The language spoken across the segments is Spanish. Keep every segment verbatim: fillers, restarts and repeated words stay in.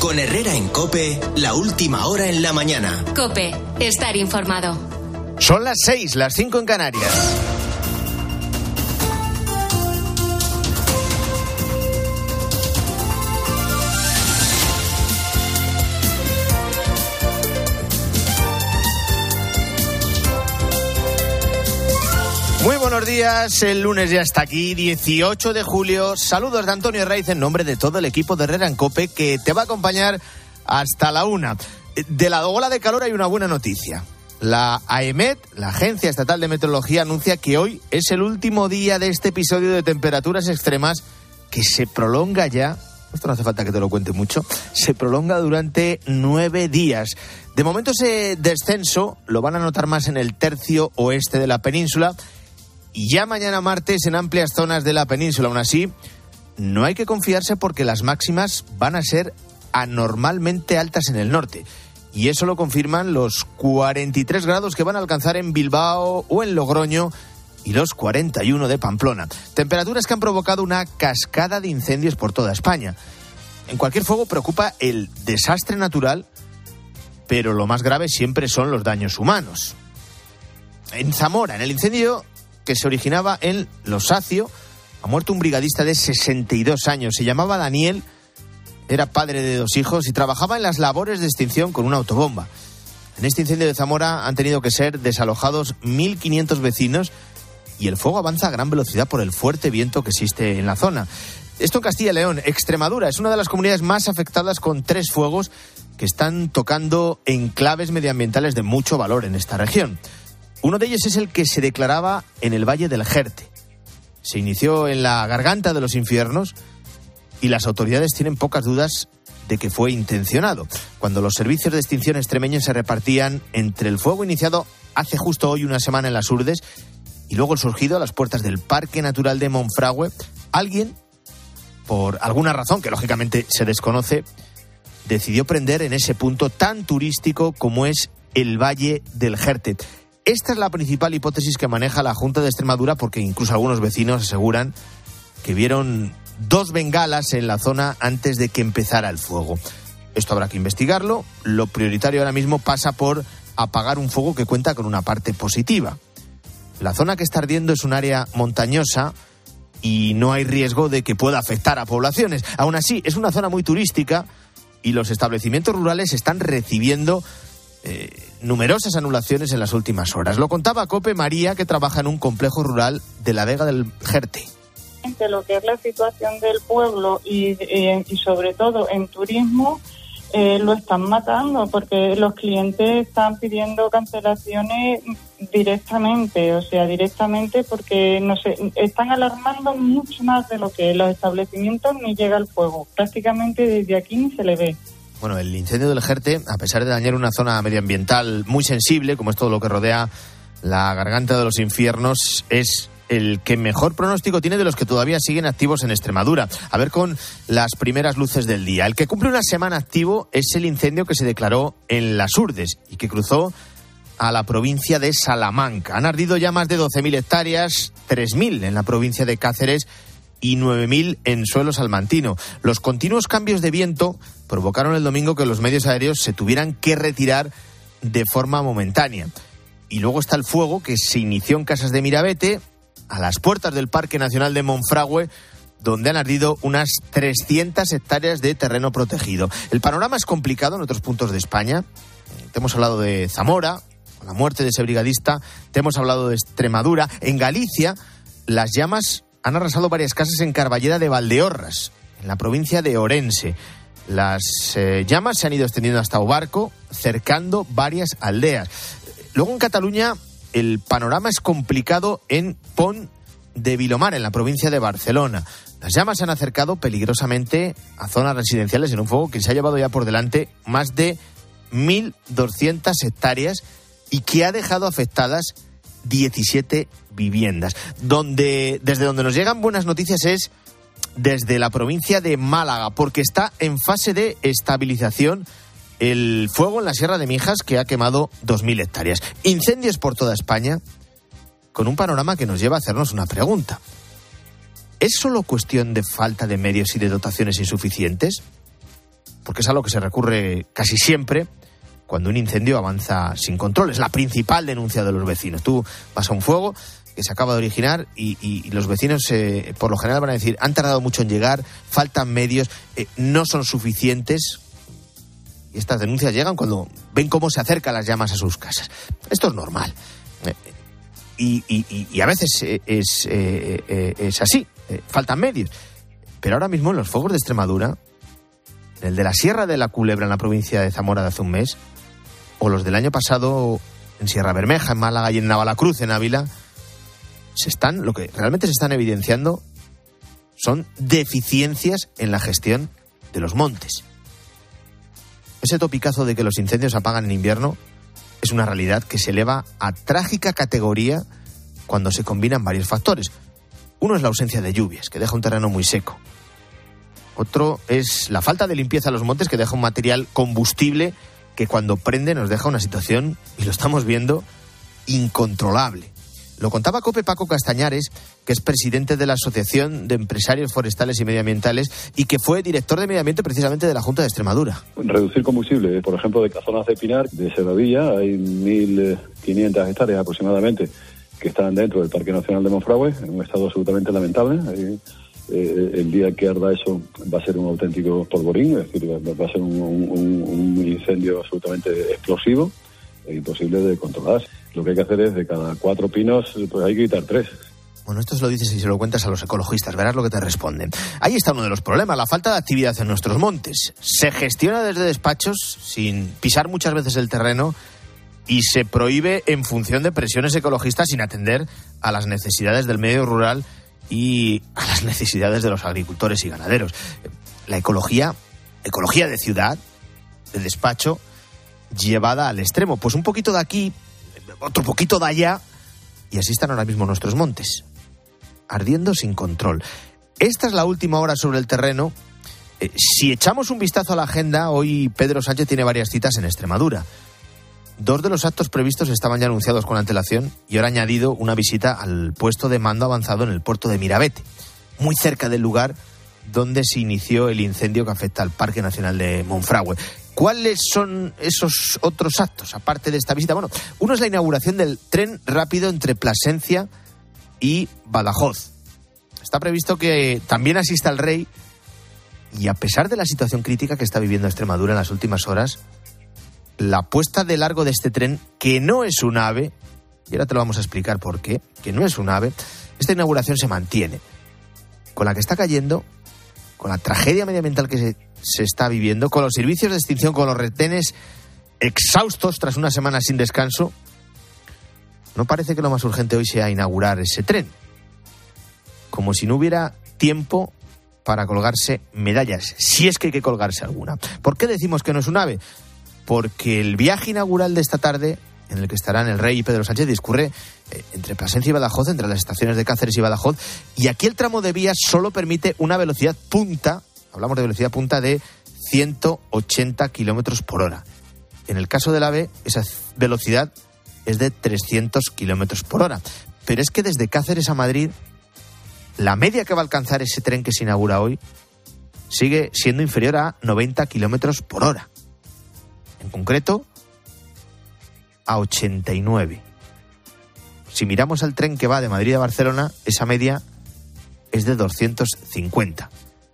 Con Herrera en COPE, la última hora en la mañana. COPE, estar informado. Son las seis, las cinco en Canarias. Muy buenos días, el lunes ya está aquí, dieciocho de julio. Saludos de Antonio Raiz en nombre de todo el equipo de Herrera en COPE que te va a acompañar hasta la una. De la ola de calor hay una buena noticia. La AEMET, la Agencia Estatal de Meteorología, anuncia que hoy es el último día de este episodio de temperaturas extremas que se prolonga ya, esto no hace falta que te lo cuente mucho, se prolonga durante nueve días. De momento ese descenso lo van a notar más en el tercio oeste de la península y ya mañana martes en amplias zonas de la península. Aún así, no hay que confiarse porque las máximas van a ser anormalmente altas en el norte. Y eso lo confirman los cuarenta y tres grados que van a alcanzar en Bilbao o en Logroño y los cuarenta y uno de Pamplona. Temperaturas que han provocado una cascada de incendios por toda España. En cualquier fuego preocupa el desastre natural, pero lo más grave siempre son los daños humanos. En Zamora, en el incendio que se originaba en Los Sacio, ha muerto un brigadista de sesenta y dos años. Se llamaba Daniel, era padre de dos hijos y trabajaba en las labores de extinción con una autobomba. En este incendio de Zamora han tenido que ser desalojados mil quinientos vecinos y el fuego avanza a gran velocidad por el fuerte viento que existe en la zona. Esto en Castilla y León. Extremadura es una de las comunidades más afectadas con tres fuegos que están tocando enclaves medioambientales de mucho valor en esta región. Uno de ellos es el que se declaraba en el Valle del Jerte. Se inició en la garganta de los infiernos y las autoridades tienen pocas dudas de que fue intencionado, cuando los servicios de extinción extremeños se repartían entre el fuego iniciado hace justo hoy una semana en las Urdes y luego el surgido a las puertas del Parque Natural de Monfragüe. Alguien, por alguna razón que lógicamente se desconoce, decidió prender en ese punto tan turístico como es el Valle del Jerte. Esta es la principal hipótesis que maneja la Junta de Extremadura, porque incluso algunos vecinos aseguran que vieron dos bengalas en la zona antes de que empezara el fuego. Esto habrá que investigarlo. Lo prioritario ahora mismo pasa por apagar un fuego que cuenta con una parte positiva. La zona que está ardiendo es un área montañosa y no hay riesgo de que pueda afectar a poblaciones. Aún así, es una zona muy turística y los establecimientos rurales están recibiendo eh, numerosas anulaciones en las últimas horas. Lo contaba a COPE María, que trabaja en un complejo rural de la Vega del Jerte. Lo que es la situación del pueblo y, y, y sobre todo en turismo, eh, lo están matando porque los clientes están pidiendo cancelaciones directamente, o sea, directamente porque no sé, están alarmando mucho más de lo que los establecimientos ni llega el fuego. Prácticamente desde aquí ni se le ve. Bueno, el incendio del Jerte, a pesar de dañar una zona medioambiental muy sensible, como es todo lo que rodea la garganta de los infiernos, es el que mejor pronóstico tiene de los que todavía siguen activos en Extremadura. A ver con las primeras luces del día. El que cumple una semana activo es el incendio que se declaró en Las Urdes y que cruzó a la provincia de Salamanca. Han ardido ya más de doce mil hectáreas, tres mil en la provincia de Cáceres y nueve mil en suelo salmantino. Los continuos cambios de viento provocaron el domingo que los medios aéreos se tuvieran que retirar de forma momentánea. Y luego está el fuego que se inició en Casas de Mirabete, a las puertas del Parque Nacional de Monfragüe, donde han ardido unas trescientas hectáreas de terreno protegido. El panorama es complicado en otros puntos de España. Te hemos hablado de Zamora, con la muerte de ese brigadista. Te hemos hablado de Extremadura. En Galicia, las llamas han arrasado varias casas en Carballeda de Valdeorras, en la provincia de Orense. Las eh, llamas se han ido extendiendo hasta Obarco, cercando varias aldeas. Luego en Cataluña el panorama es complicado en Pont de Vilomar, en la provincia de Barcelona. Las llamas se han acercado peligrosamente a zonas residenciales en un fuego que se ha llevado ya por delante más de mil doscientas hectáreas y que ha dejado afectadas diecisiete viviendas. Donde, desde donde nos llegan buenas noticias es desde la provincia de Málaga, porque está en fase de estabilización el fuego en la Sierra de Mijas, que ha quemado dos mil hectáreas. Incendios por toda España, con un panorama que nos lleva a hacernos una pregunta. ¿Es solo cuestión de falta de medios y de dotaciones insuficientes? porque es a lo que se recurre casi siempre cuando un incendio avanza sin control. Es la principal denuncia de los vecinos. Tú vas a un fuego que se acaba de originar y, y, y los vecinos eh, por lo general van a decir: han tardado mucho en llegar, faltan medios, eh, no son suficientes. Y estas denuncias llegan cuando ven cómo se acercan las llamas a sus casas. Esto es normal. Eh, y, y, y a veces es, eh, eh, es así, eh, faltan medios. Pero ahora mismo en los fuegos de Extremadura, el de la Sierra de la Culebra en la provincia de Zamora de hace un mes, o los del año pasado en Sierra Bermeja, en Málaga y en Navalacruz, en Ávila, se están, lo que realmente se están evidenciando son deficiencias en la gestión de los montes. Ese topicazo de que los incendios apagan en invierno es una realidad que se eleva a trágica categoría cuando se combinan varios factores. Uno es la ausencia de lluvias, que deja un terreno muy seco. Otro es la falta de limpieza de los montes, que deja un material combustible que cuando prende nos deja una situación, y lo estamos viendo, incontrolable. Lo contaba COPE Paco Castañares, que es presidente de la Asociación de Empresarios Forestales y Medioambientales y que fue director de Medio Ambiente precisamente de la Junta de Extremadura. Reducir combustible, por ejemplo, de Cazonas de Pinar, de Serradilla, hay mil quinientas hectáreas aproximadamente que están dentro del Parque Nacional de Monfragüe, en un estado absolutamente lamentable. Ahí, eh, el día que arda eso va a ser un auténtico polvorín, es decir, va a ser un, un, un incendio absolutamente explosivo e imposible de controlar. Lo que hay que hacer es, de cada cuatro pinos, pues hay que quitar tres. Bueno, esto se lo dices y se lo cuentas a los ecologistas, verás lo que te responden. Ahí está uno de los problemas, la falta de actividad en nuestros montes. Se gestiona desde despachos, sin pisar muchas veces el terreno, y se prohíbe en función de presiones ecologistas, sin atender a las necesidades del medio rural y a las necesidades de los agricultores y ganaderos. La ecología, ecología de ciudad, de despacho, llevada al extremo. Pues un poquito de aquí, otro poquito de allá, y así están ahora mismo nuestros montes, ardiendo sin control. Esta es la última hora sobre el terreno. Eh, si echamos un vistazo a la agenda, hoy Pedro Sánchez tiene varias citas en Extremadura. Dos de los actos previstos estaban ya anunciados con antelación y ahora ha añadido una visita al puesto de mando avanzado en el puerto de Mirabete, muy cerca del lugar donde se inició el incendio que afecta al Parque Nacional de Monfragüe. ¿Cuáles son esos otros actos, aparte de esta visita? Bueno, uno es la inauguración del tren rápido entre Plasencia y Badajoz. Está previsto que también asista el rey y, a pesar de la situación crítica que está viviendo Extremadura en las últimas horas, la puesta de largo de este tren, que no es un AVE, y ahora te lo vamos a explicar por qué, que no es un AVE, esta inauguración se mantiene. Con la que está cayendo, con la tragedia medioambiental que se, se está viviendo, con los servicios de extinción, con los retenes exhaustos tras una semana sin descanso, no parece que lo más urgente hoy sea inaugurar ese tren. Como si no hubiera tiempo para colgarse medallas, si es que hay que colgarse alguna. ¿Por qué decimos que no es un AVE? Porque el viaje inaugural de esta tarde, en el que estarán el rey y Pedro Sánchez, discurre eh, entre Plasencia y Badajoz, entre las estaciones de Cáceres y Badajoz, y aquí el tramo de vías solo permite una velocidad punta, hablamos de velocidad punta de ciento ochenta kilómetros por hora. En el caso del AVE, esa velocidad es de trescientos kilómetros por hora. Pero es que desde Cáceres a Madrid, la media que va a alcanzar ese tren que se inaugura hoy sigue siendo inferior a noventa kilómetros por hora. En concreto, a ochenta y nueve. Si miramos al tren que va de Madrid a Barcelona, esa media es de doscientos cincuenta.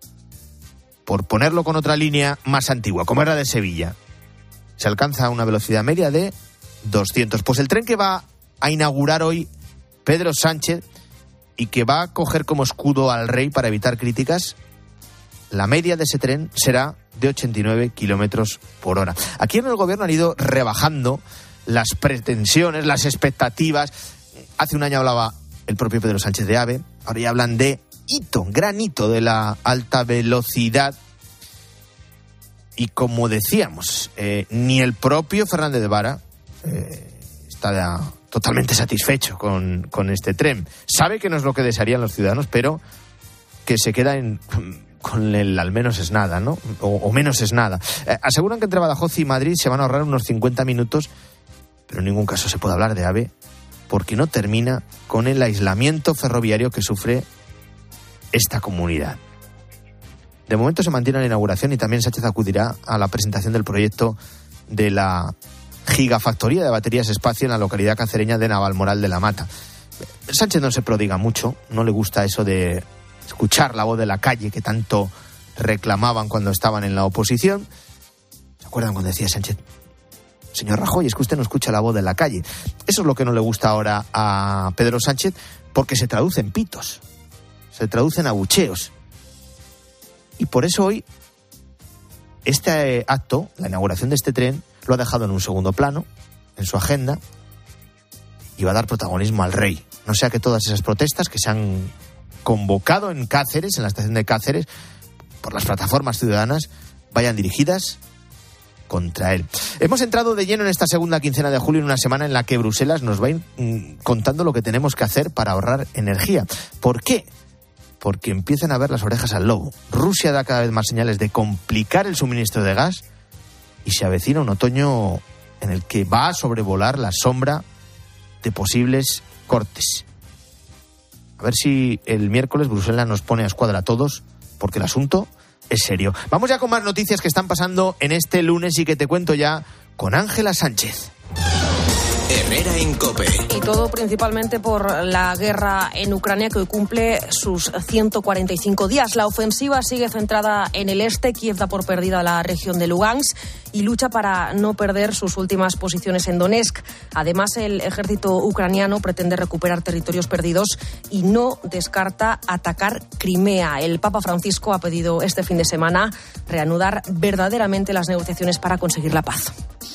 Por ponerlo con otra línea más antigua, como era de Sevilla, se alcanza una velocidad media de doscientos. Pues el tren que va a inaugurar hoy Pedro Sánchez y que va a coger como escudo al rey para evitar críticas, la media de ese tren será de ochenta y nueve kilómetros por hora. Aquí en el gobierno han ido rebajando las pretensiones, las expectativas. Hace un año hablaba el propio Pedro Sánchez de AVE, ahora ya hablan de hito, gran hito de la alta velocidad. Y como decíamos, eh, ni el propio Fernández de Vara eh, está totalmente satisfecho con, con este tren. Sabe que no es lo que desearían los ciudadanos, pero que se queda en... con el al menos es nada, ¿no? O, o menos es nada. Eh, aseguran que entre Badajoz y Madrid se van a ahorrar unos cincuenta minutos, pero en ningún caso se puede hablar de AVE, porque no termina con el aislamiento ferroviario que sufre esta comunidad. De momento se mantiene la inauguración y también Sánchez acudirá a la presentación del proyecto de la gigafactoría de baterías espacio en la localidad cacereña de Navalmoral de la Mata. Sánchez no se prodiga mucho, no le gusta eso de escuchar la voz de la calle que tanto reclamaban cuando estaban en la oposición. ¿Se acuerdan cuando decía Sánchez: señor Rajoy, es que usted no escucha la voz de la calle? Eso es lo que no le gusta ahora a Pedro Sánchez, porque se traduce en pitos, se traduce en abucheos. Y por eso hoy este acto, la inauguración de este tren, lo ha dejado en un segundo plano, en su agenda, y va a dar protagonismo al rey. No sea que todas esas protestas que se han convocado en Cáceres, en la estación de Cáceres, por las plataformas ciudadanas, vayan dirigidas contra él. Hemos entrado de lleno en esta segunda quincena de julio, en una semana en la que Bruselas nos va a ir mmm, contando lo que tenemos que hacer para ahorrar energía. ¿Por qué? Porque empiezan a ver las orejas al lobo. Rusia da cada vez más señales de complicar el suministro de gas y se avecina un otoño en el que va a sobrevolar la sombra de posibles cortes. A ver si el miércoles Bruselas nos pone a escuadra a todos, porque el asunto es serio. Vamos ya con más noticias que están pasando en este lunes y que te cuento ya con Ángela Sánchez. Herrera en COPE. Y todo principalmente por la guerra en Ucrania, que hoy cumple sus ciento cuarenta y cinco días. La ofensiva sigue centrada en el este. Kiev da por perdida la región de Lugansk y lucha para no perder sus últimas posiciones en Donetsk. Además, el ejército ucraniano pretende recuperar territorios perdidos y no descarta atacar Crimea. El Papa Francisco ha pedido este fin de semana reanudar verdaderamente las negociaciones para conseguir la paz.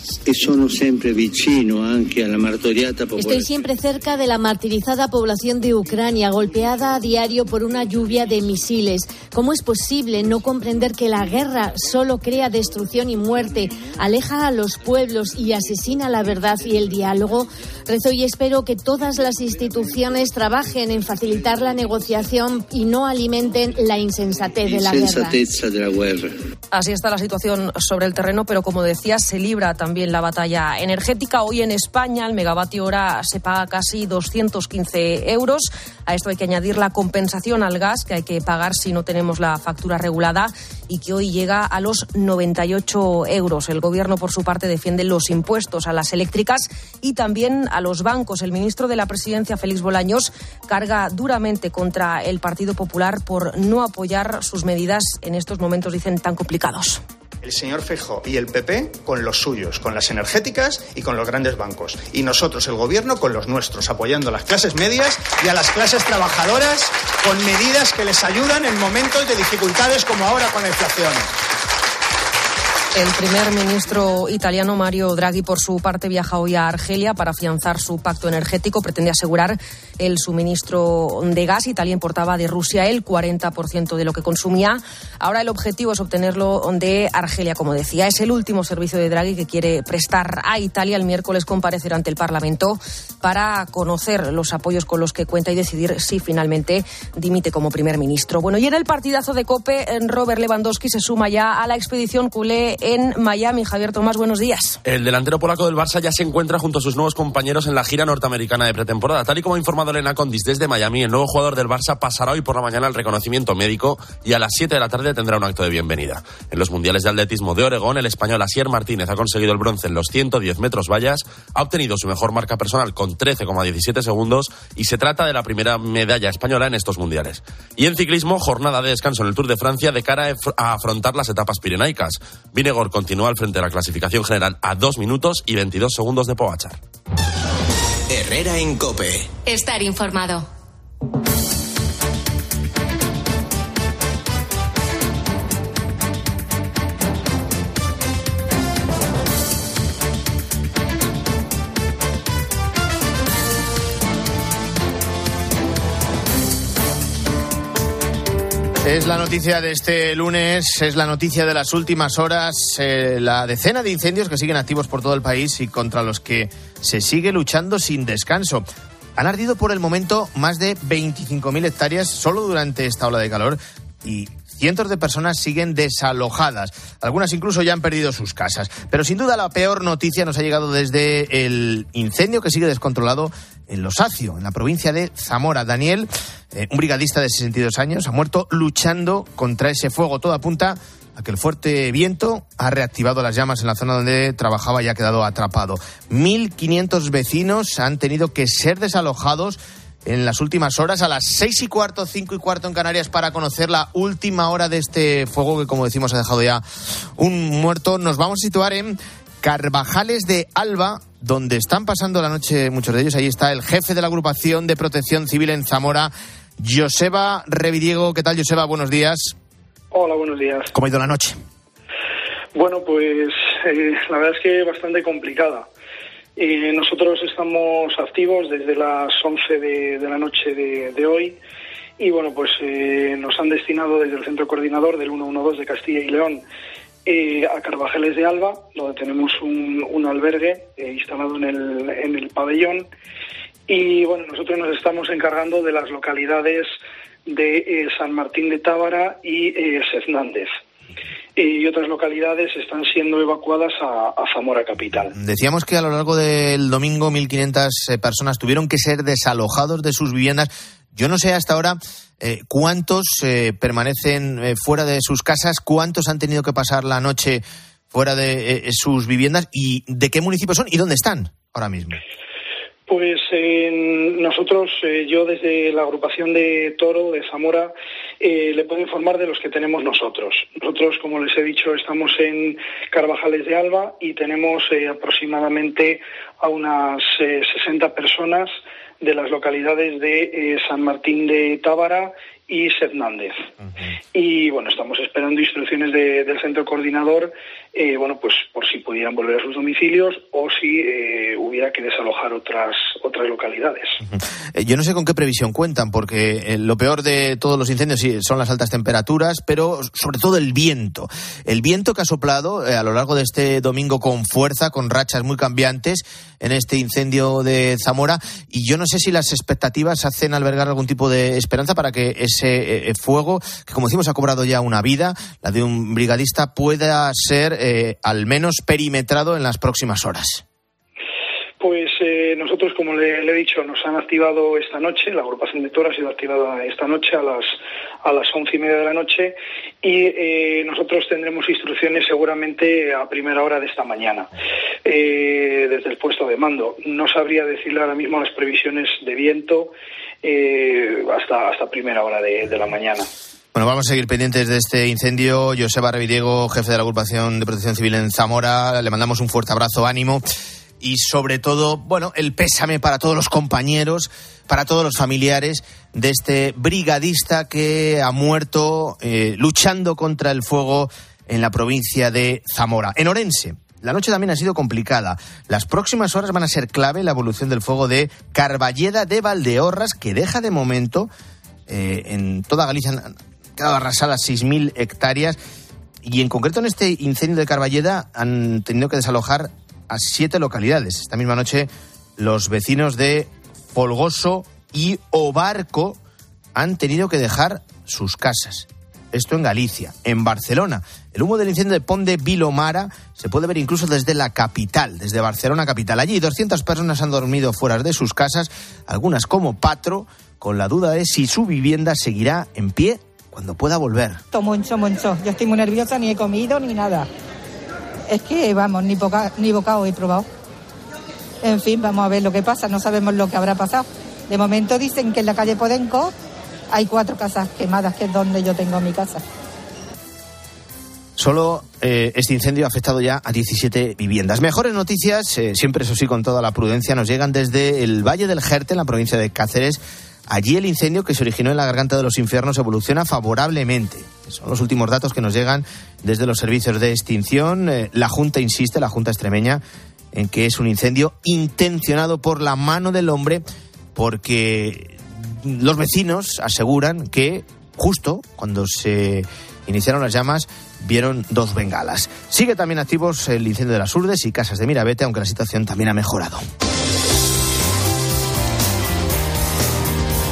Estoy siempre cerca de la martirizada población de Ucrania, golpeada a diario por una lluvia de misiles. ¿Cómo es posible no comprender que la guerra solo crea destrucción y muerte, aleja a los pueblos y asesina la verdad y el diálogo? Rezo y espero que todas las instituciones trabajen en facilitar la negociación y no alimenten la insensatez de la guerra. Así está la situación sobre el terreno, pero como decía, se libra también la batalla energética. Hoy en España el megavatio hora se paga casi doscientos quince euros. A esto hay que añadir la compensación al gas que hay que pagar si no tenemos la factura regulada y que hoy llega a los noventa y ocho euros. El Gobierno, por su parte, defiende los impuestos a las eléctricas y también a los bancos. El ministro de la Presidencia, Félix Bolaños, carga duramente contra el Partido Popular por no apoyar sus medidas en estos momentos, dicen, tan complicados. El señor Feijóo y el P P con los suyos, con las energéticas y con los grandes bancos. Y nosotros, el Gobierno, con los nuestros, apoyando a las clases medias y a las clases trabajadoras con medidas que les ayudan en momentos de dificultades como ahora con la inflación. El primer ministro italiano, Mario Draghi, por su parte, viaja hoy a Argelia para afianzar su pacto energético. Pretende asegurar el suministro de gas. Italia importaba de Rusia el cuarenta por ciento de lo que consumía. Ahora el objetivo es obtenerlo de Argelia, como decía. Es el último servicio de Draghi que quiere prestar a Italia. El miércoles comparecerá ante el Parlamento para conocer los apoyos con los que cuenta y decidir si finalmente dimite como primer ministro. Bueno, y en el partidazo de COPE, Robert Lewandowski se suma ya a la expedición culé en Miami. Javier Tomás, buenos días. El delantero polaco del Barça ya se encuentra junto a sus nuevos compañeros en la gira norteamericana de pretemporada. Tal y como ha informado Elena Condis desde Miami, el nuevo jugador del Barça pasará hoy por la mañana el reconocimiento médico y a las siete de la tarde tendrá un acto de bienvenida. En los mundiales de atletismo de Oregón, el español Asier Martínez ha conseguido el bronce en los ciento diez metros vallas, ha obtenido su mejor marca personal con trece coma diecisiete segundos y se trata de la primera medalla española en estos mundiales. Y en ciclismo, jornada de descanso en el Tour de Francia de cara a afrontar las etapas pirenaicas. Vingegaard continúa al frente de la clasificación general a dos minutos y veintidós segundos de Pogačar. Herrera en COPE. Estar informado. Es la noticia de este lunes, es la noticia de las últimas horas, eh, la decena de incendios que siguen activos por todo el país y contra los que se sigue luchando sin descanso. Han ardido por el momento más de veinticinco mil hectáreas solo durante esta ola de calor y Cientos de personas siguen desalojadas. Algunas incluso ya han perdido sus casas. Pero sin duda la peor noticia nos ha llegado desde el incendio que sigue descontrolado en Los Acio, en la provincia de Zamora. Daniel, eh, un brigadista de sesenta y dos años, ha muerto luchando contra ese fuego. Todo apunta a que el fuerte viento ha reactivado las llamas en la zona donde trabajaba y ha quedado atrapado. mil quinientos vecinos han tenido que ser desalojados en las últimas horas, a las seis y cuarto, cinco y cuarto en Canarias, para conocer la última hora de este fuego que, como decimos, ha dejado ya un muerto. Nos vamos a situar en Carvajales de Alba, donde están pasando la noche muchos de ellos. Ahí está el jefe de la agrupación de protección civil en Zamora, Joseba Revidiego. ¿Qué tal, Joseba? Buenos días. Hola, buenos días. ¿Cómo ha ido la noche? Bueno, pues eh, la verdad es que bastante complicada. Eh, nosotros estamos activos desde las once de, de la noche de, de hoy y bueno, pues eh, nos han destinado desde el centro coordinador del ciento doce de Castilla y León eh, a Carvajales de Alba, donde tenemos un, un albergue eh, instalado en el, en el pabellón, y bueno, nosotros nos estamos encargando de las localidades de eh, San Martín de Tábara y eh, Seznández. Y otras localidades están siendo evacuadas a, a Zamora capital. Decíamos que a lo largo del domingo mil quinientas personas tuvieron que ser desalojados de sus viviendas. Yo no sé hasta ahora eh, cuántos eh, permanecen eh, fuera de sus casas, cuántos han tenido que pasar la noche fuera de eh, sus viviendas y de qué municipios son y dónde están ahora mismo. Pues eh, nosotros, eh, yo desde la agrupación de Toro de Zamora, eh, le puedo informar de los que tenemos nosotros. Nosotros, como les he dicho, estamos en Carvajales de Alba y tenemos eh, aproximadamente a unas eh, sesenta personas de las localidades de eh, San Martín de Tábara y Seznández. Uh-huh. Y bueno, estamos esperando instrucciones de, del centro coordinador, eh, bueno, pues por si pudieran volver a sus domicilios o si eh, hubiera que desalojar otras otras localidades. Uh-huh. Yo no sé con qué previsión cuentan, porque eh, lo peor de todos los incendios sí, son las altas temperaturas, pero sobre todo el viento. El viento que ha soplado eh, a lo largo de este domingo con fuerza, con rachas muy cambiantes en este incendio de Zamora, y yo no sé si las expectativas hacen albergar algún tipo de esperanza para que ese eh, fuego, que como decimos ha cobrado ya una vida, la de un brigadista, pueda ser eh, al menos perimetrado en las próximas horas. Pues eh, nosotros, como le, le he dicho, nos han activado esta noche, la agrupación de Toro ha sido activada esta noche a las a las once y media de la noche y eh, nosotros tendremos instrucciones seguramente a primera hora de esta mañana eh, desde el puesto de mando. No sabría decirle ahora mismo las previsiones de viento eh, hasta hasta primera hora de, de la mañana. Bueno, vamos a seguir pendientes de este incendio. Joseba Revidiego, jefe de la agrupación de protección civil en Zamora, le mandamos un fuerte abrazo, ánimo. Y sobre todo, bueno, el pésame para todos los compañeros, para todos los familiares de este brigadista que ha muerto eh, luchando contra el fuego en la provincia de Zamora. En Orense, la noche también ha sido complicada. Las próximas horas van a ser clave en la evolución del fuego de Carballeda de Valdeorras, que deja de momento eh, en toda Galicia han quedado arrasadas seis mil hectáreas. Y en concreto en este incendio de Carballeda han tenido que desalojar a siete localidades. Esta misma noche los vecinos de Folgoso y Obarco han tenido que dejar sus casas. Esto en Galicia. En Barcelona, el humo del incendio de Pont de Vilomara se puede ver incluso desde la capital, desde Barcelona capital. Allí doscientas personas han dormido fuera de sus casas, algunas como Patro, con la duda de si su vivienda seguirá en pie cuando pueda volver. Moncho, moncho. Yo estoy muy nerviosa, ni he comido ni nada. Es que, vamos, ni, boca, ni bocado he probado. En fin, vamos a ver lo que pasa. No sabemos lo que habrá pasado. De momento dicen que en la calle Podenco hay cuatro casas quemadas, que es donde yo tengo mi casa. Solo eh, este incendio ha afectado ya a diecisiete viviendas. Mejores noticias, eh, siempre eso sí con toda la prudencia, nos llegan desde el Valle del Jerte, en la provincia de Cáceres. Allí el incendio que se originó en la Garganta de los Infiernos evoluciona favorablemente. Son los últimos datos que nos llegan desde los servicios de extinción. Eh, la Junta insiste, la Junta extremeña, en que es un incendio intencionado por la mano del hombre, porque los vecinos aseguran que justo cuando se iniciaron las llamas vieron dos bengalas. Sigue también activos el incendio de las Urdes y Casas de Mirabete, aunque la situación también ha mejorado.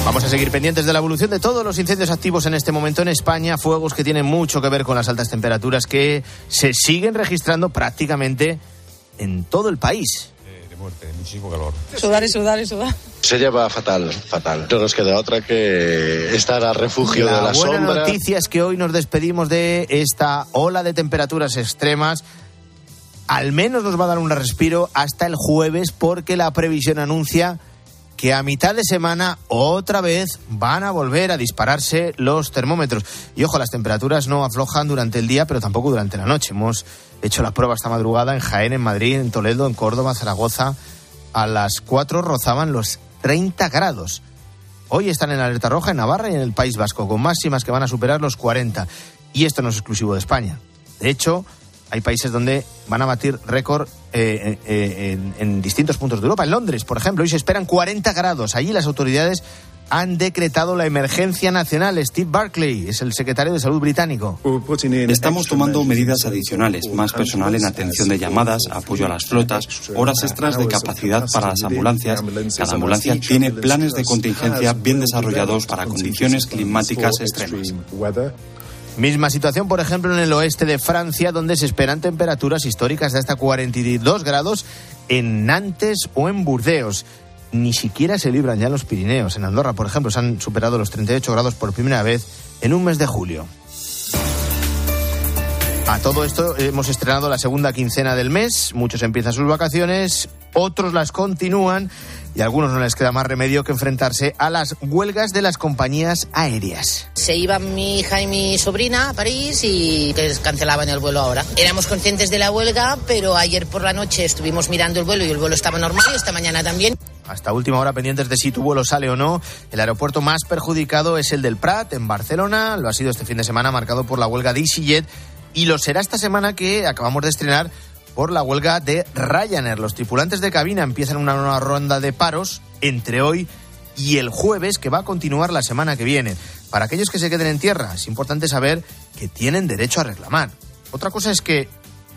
Vamos a seguir pendientes de la evolución de todos los incendios activos en este momento en España, fuegos que tienen mucho que ver con las altas temperaturas que se siguen registrando prácticamente en todo el país. De muerte, muchísimo calor. Sudar y sudar y sudar. Se lleva fatal, fatal. No nos queda otra que estar a refugio la de la sombra. La buena sombra. noticia es que hoy nos despedimos de esta ola de temperaturas extremas. Al menos nos va a dar un respiro hasta el jueves, porque la previsión anuncia que a mitad de semana otra vez van a volver a dispararse los termómetros. Y ojo, las temperaturas no aflojan durante el día, pero tampoco durante la noche. Hemos hecho la prueba esta madrugada en Jaén, en Madrid, en Toledo, en Córdoba, Zaragoza. A las cuatro rozaban los treinta grados. Hoy están en alerta roja en Navarra y en el País Vasco, con máximas que van a superar los cuarenta. Y esto no es exclusivo de España. De hecho, hay países donde van a batir récord eh, eh, en, en distintos puntos de Europa. En Londres, por ejemplo, hoy se esperan cuarenta grados. Allí las autoridades han decretado la emergencia nacional. Steve Barclay es el secretario de Salud británico. Estamos tomando medidas adicionales, más personal en atención de llamadas, apoyo a las flotas, horas extras de capacidad para las ambulancias. Cada ambulancia tiene planes de contingencia bien desarrollados para condiciones climáticas extremas. Misma situación, por ejemplo, en el oeste de Francia, donde se esperan temperaturas históricas de hasta cuarenta y dos grados en Nantes o en Burdeos. Ni siquiera se libran ya los Pirineos. En Andorra, por ejemplo, se han superado los treinta y ocho grados por primera vez en un mes de julio. A todo esto hemos estrenado la segunda quincena del mes. Muchos empiezan sus vacaciones, otros las continúan y a algunos no les queda más remedio que enfrentarse a las huelgas de las compañías aéreas. Se iban mi hija y mi sobrina a París y les cancelaban el vuelo ahora. Éramos conscientes de la huelga, pero ayer por la noche estuvimos mirando el vuelo y el vuelo estaba normal y esta mañana también. Hasta última hora pendientes de si tu vuelo sale o no. El aeropuerto más perjudicado es el del Prat, en Barcelona. Lo ha sido este fin de semana, marcado por la huelga de EasyJet, y lo será esta semana que acabamos de estrenar por la huelga de Ryanair. Los tripulantes de cabina empiezan una nueva ronda de paros entre hoy y el jueves, que va a continuar la semana que viene. Para aquellos que se queden en tierra, es importante saber que tienen derecho a reclamar. Otra cosa es que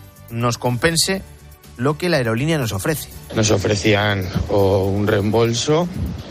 nos compense lo que la aerolínea nos ofrece. Nos ofrecían o un reembolso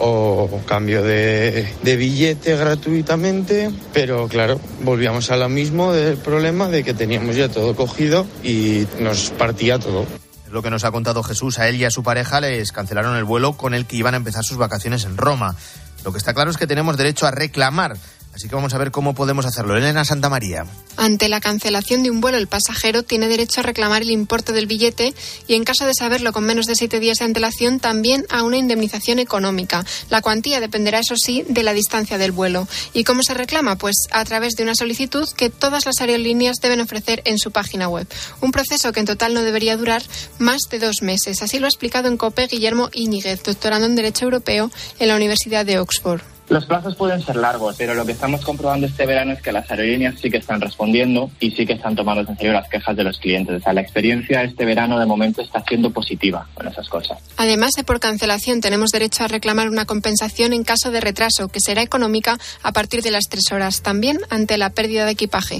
o cambio de, de billete gratuitamente, pero claro, volvíamos a lo mismo del problema de que teníamos ya todo cogido y nos partía todo. Es lo que nos ha contado Jesús. A él y a su pareja les cancelaron el vuelo con el que iban a empezar sus vacaciones en Roma. Lo que está claro es que tenemos derecho a reclamar. Así que vamos a ver cómo podemos hacerlo. Elena Santamaría. Ante la cancelación de un vuelo, el pasajero tiene derecho a reclamar el importe del billete y, en caso de saberlo con menos de siete días de antelación, también a una indemnización económica. La cuantía dependerá, eso sí, de la distancia del vuelo. ¿Y cómo se reclama? Pues a través de una solicitud que todas las aerolíneas deben ofrecer en su página web. Un proceso que en total no debería durar más de dos meses. Así lo ha explicado en COPE Guillermo Íñiguez, doctorando en Derecho Europeo en la Universidad de Oxford. Los plazos pueden ser largos, pero lo que estamos comprobando este verano es que las aerolíneas sí que están respondiendo y sí que están tomando en serio las quejas de los clientes. O sea, la experiencia este verano de momento está siendo positiva con esas cosas. Además de por cancelación, tenemos derecho a reclamar una compensación en caso de retraso, que será económica a partir de las tres horas, también ante la pérdida de equipaje.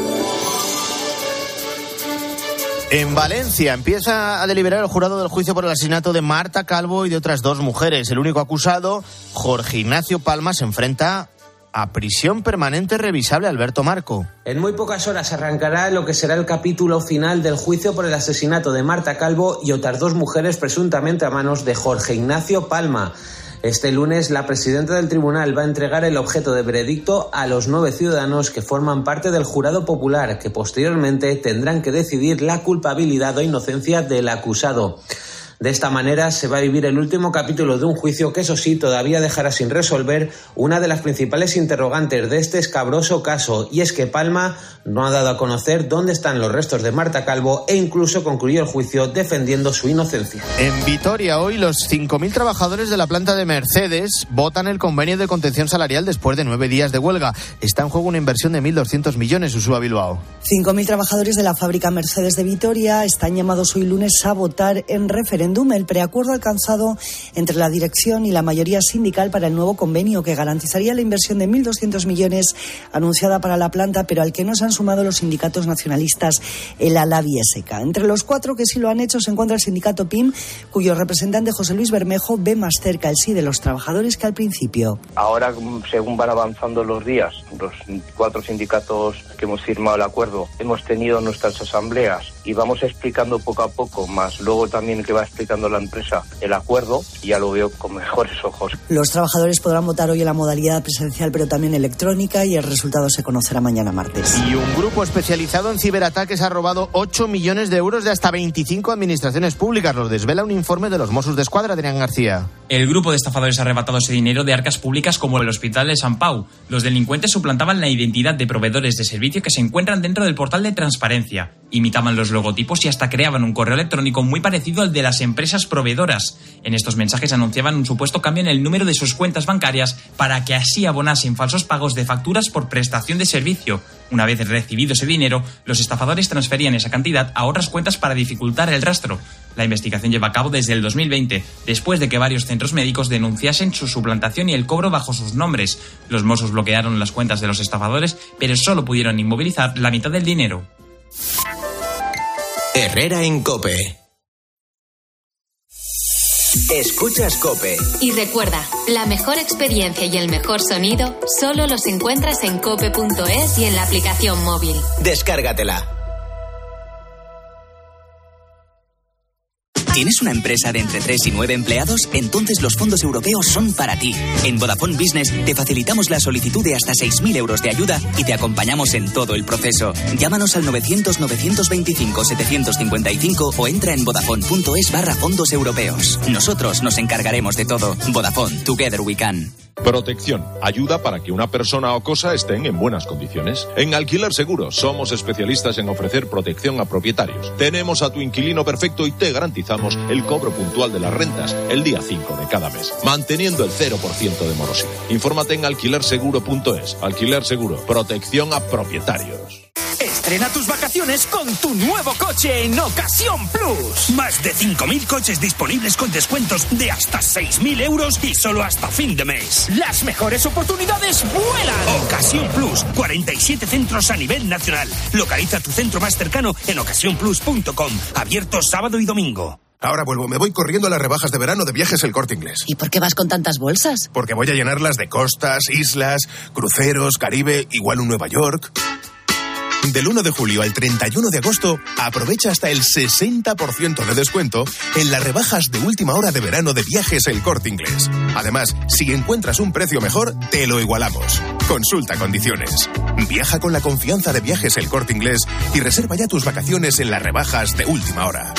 En Valencia empieza a deliberar el jurado del juicio por el asesinato de Marta Calvo y de otras dos mujeres. El único acusado, Jorge Ignacio Palma, se enfrenta a prisión permanente revisable. Alberto Marco. En muy pocas horas arrancará lo que será el capítulo final del juicio por el asesinato de Marta Calvo y otras dos mujeres presuntamente a manos de Jorge Ignacio Palma. Este lunes, la presidenta del tribunal va a entregar el objeto de veredicto a los nueve ciudadanos que forman parte del jurado popular, que posteriormente tendrán que decidir la culpabilidad o inocencia del acusado. De esta manera se va a vivir el último capítulo de un juicio que, eso sí, todavía dejará sin resolver una de las principales interrogantes de este escabroso caso, y es que Palma no ha dado a conocer dónde están los restos de Marta Calvo e incluso concluyó el juicio defendiendo su inocencia. En Vitoria hoy los cinco mil trabajadores de la planta de Mercedes votan el convenio de contención salarial después de nueve días de huelga. Está en juego una inversión de mil doscientos millones, Ursúa Bilbao. cinco mil trabajadores de la fábrica Mercedes de Vitoria están llamados hoy lunes a votar en referéndum referéndum el preacuerdo alcanzado entre la dirección y la mayoría sindical para el nuevo convenio que garantizaría la inversión de mil doscientos millones anunciada para la planta, pero al que no se han sumado los sindicatos nacionalistas, el Alavi y Eseca. Entre los cuatro que sí lo han hecho se encuentra el sindicato P I M, cuyo representante José Luis Bermejo ve más cerca el sí de los trabajadores que al principio. Ahora, según van avanzando los días, los cuatro sindicatos que hemos firmado el acuerdo, hemos tenido nuestras asambleas y vamos explicando poco a poco, más luego también que va explicando la empresa el acuerdo, y ya lo veo con mejores ojos. Los trabajadores podrán votar hoy en la modalidad presencial, pero también electrónica, y el resultado se conocerá mañana martes. Y un grupo especializado en ciberataques ha robado ocho millones de euros de hasta veinticinco administraciones públicas. Lo desvela un informe de los Mossos d'Esquadra, Adrián García. El grupo de estafadores ha arrebatado ese dinero de arcas públicas como el Hospital de Sant Pau. Los delincuentes suplantaban la identidad de proveedores de servicio que se encuentran dentro del portal de transparencia. Imitaban los logotipos y hasta creaban un correo electrónico muy parecido al de las empresas proveedoras. En estos mensajes anunciaban un supuesto cambio en el número de sus cuentas bancarias para que así abonasen falsos pagos de facturas por prestación de servicio. Una vez recibido ese dinero, los estafadores transferían esa cantidad a otras cuentas para dificultar el rastro. La investigación lleva a cabo desde el dos mil veinte, después de que varios centros médicos denunciasen su suplantación y el cobro bajo sus nombres. Los Mossos bloquearon las cuentas de los estafadores, pero solo pudieron inmovilizar la mitad del dinero. Herrera en COPE. Escuchas COPE. Y recuerda, la mejor experiencia y el mejor sonido solo los encuentras en cope punto es y en la aplicación móvil. Descárgatela. ¿Tienes una empresa de entre tres y nueve empleados? Entonces los fondos europeos son para ti. En Vodafone Business te facilitamos la solicitud de hasta seis mil euros de ayuda y te acompañamos en todo el proceso. Llámanos al novecientos, novecientos veinticinco, setecientos cincuenta y cinco o entra en vodafone punto es barra fondos europeos. Nosotros nos encargaremos de todo. Vodafone, together we can. Protección. Ayuda para que una persona o cosa estén en buenas condiciones. En Alquiler Seguro somos especialistas en ofrecer protección a propietarios. Tenemos a tu inquilino perfecto y te garantizamos el cobro puntual de las rentas el día cinco de cada mes, manteniendo el cero por ciento de morosidad. Infórmate en alquiler seguro punto es. Alquiler Seguro. Protección a propietarios. Estrena tus vacaciones con tu nuevo coche en Ocasión Plus. Más de cinco mil coches disponibles con descuentos de hasta seis mil euros y solo hasta fin de mes. Las mejores oportunidades vuelan. Ocasión Plus, cuarenta y siete centros a nivel nacional. Localiza tu centro más cercano en ocasión plus punto com. Abierto sábado y domingo. Ahora vuelvo, me voy corriendo a las rebajas de verano de Viajes El Corte Inglés. ¿Y por qué vas con tantas bolsas? Porque voy a llenarlas de costas, islas, cruceros, Caribe, igual un Nueva York. Del uno de julio al treinta y uno de agosto, aprovecha hasta el sesenta por ciento de descuento en las rebajas de última hora de verano de Viajes El Corte Inglés. Además, si encuentras un precio mejor, te lo igualamos. Consulta condiciones. Viaja con la confianza de Viajes El Corte Inglés y reserva ya tus vacaciones en las rebajas de última hora.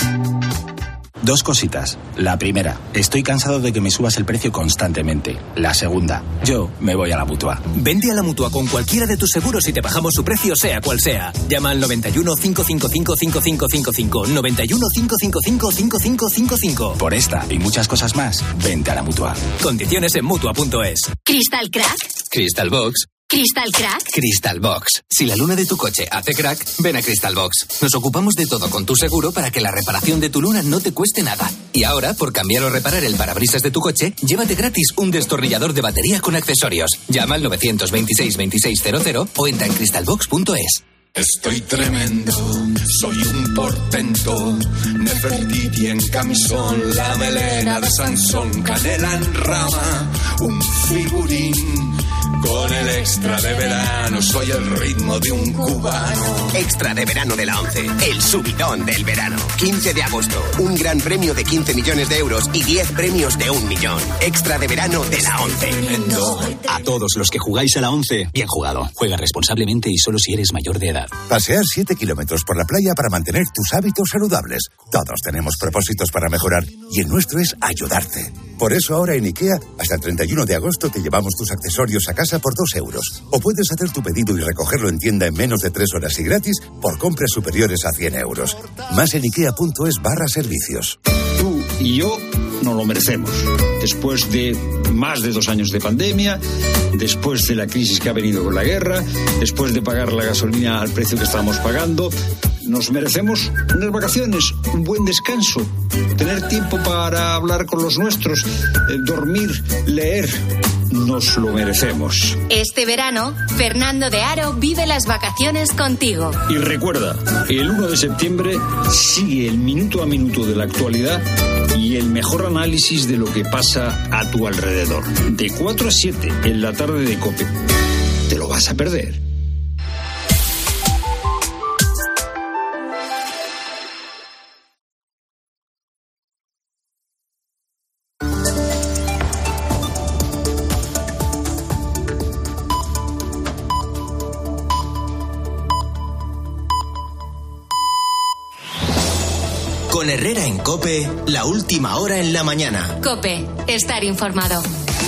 Dos cositas. La primera, estoy cansado de que me subas el precio constantemente. La segunda, yo me voy a la Mutua. Vente a la Mutua con cualquiera de tus seguros y te bajamos su precio sea cual sea. Llama al noventa y uno, cinco cinco cinco, cinco cinco cinco cinco, noventa y uno, cinco cinco cinco, cinco cinco cinco cinco. Por esta y muchas cosas más, vente a la Mutua. Condiciones en Mutua punto es. ¿Crystal Crack? Crystal Box. ¿Crystal Crack? Crystal Box. Si la luna de tu coche hace crack, ven a Crystal Box. Nos ocupamos de todo con tu seguro para que la reparación de tu luna no te cueste nada. Y ahora, por cambiar o reparar el parabrisas de tu coche, llévate gratis un destornillador de batería con accesorios. Llama al novecientos veintiséis veintiséis cero cero o entra en crystal box punto es. Estoy tremendo, soy un portento, Nefertiti en camisón, la melena de Sansón, canela en rama, un figurín, con el extra de verano, soy el ritmo de un cubano. Extra de verano de la ONCE, el subidón del verano. quince de agosto, un gran premio de quince millones de euros y diez premios de un millón. Extra de verano de la ONCE. A todos los que jugáis a la ONCE, bien jugado. Juega responsablemente y solo si eres mayor de edad. Pasear siete kilómetros por la playa para mantener tus hábitos saludables. Todos tenemos propósitos para mejorar y el nuestro es ayudarte. Por eso ahora en IKEA, hasta el treinta y uno de agosto te llevamos tus accesorios a casa por dos euros. O puedes hacer tu pedido y recogerlo en tienda en menos de tres horas y gratis por compras superiores a cien euros. Más en ikea punto es barra servicios. Tú y yo nos lo merecemos. Después de más de dos años de pandemia, después de la crisis que ha venido con la guerra, después de pagar la gasolina al precio que estamos pagando, Nos merecemos unas vacaciones, un buen descanso, tener tiempo para hablar con los nuestros, eh, dormir, leer. Nos lo merecemos. Este verano, Fernando de Aro vive las vacaciones contigo. Y recuerda, el uno de septiembre sigue el minuto a minuto de la actualidad y el mejor análisis de lo que pasa a tu alrededor. De cuatro a siete en la tarde de COPE. ¿Te lo vas a perder? Con Herrera en COPE, la última hora en la mañana. COPE, estar informado.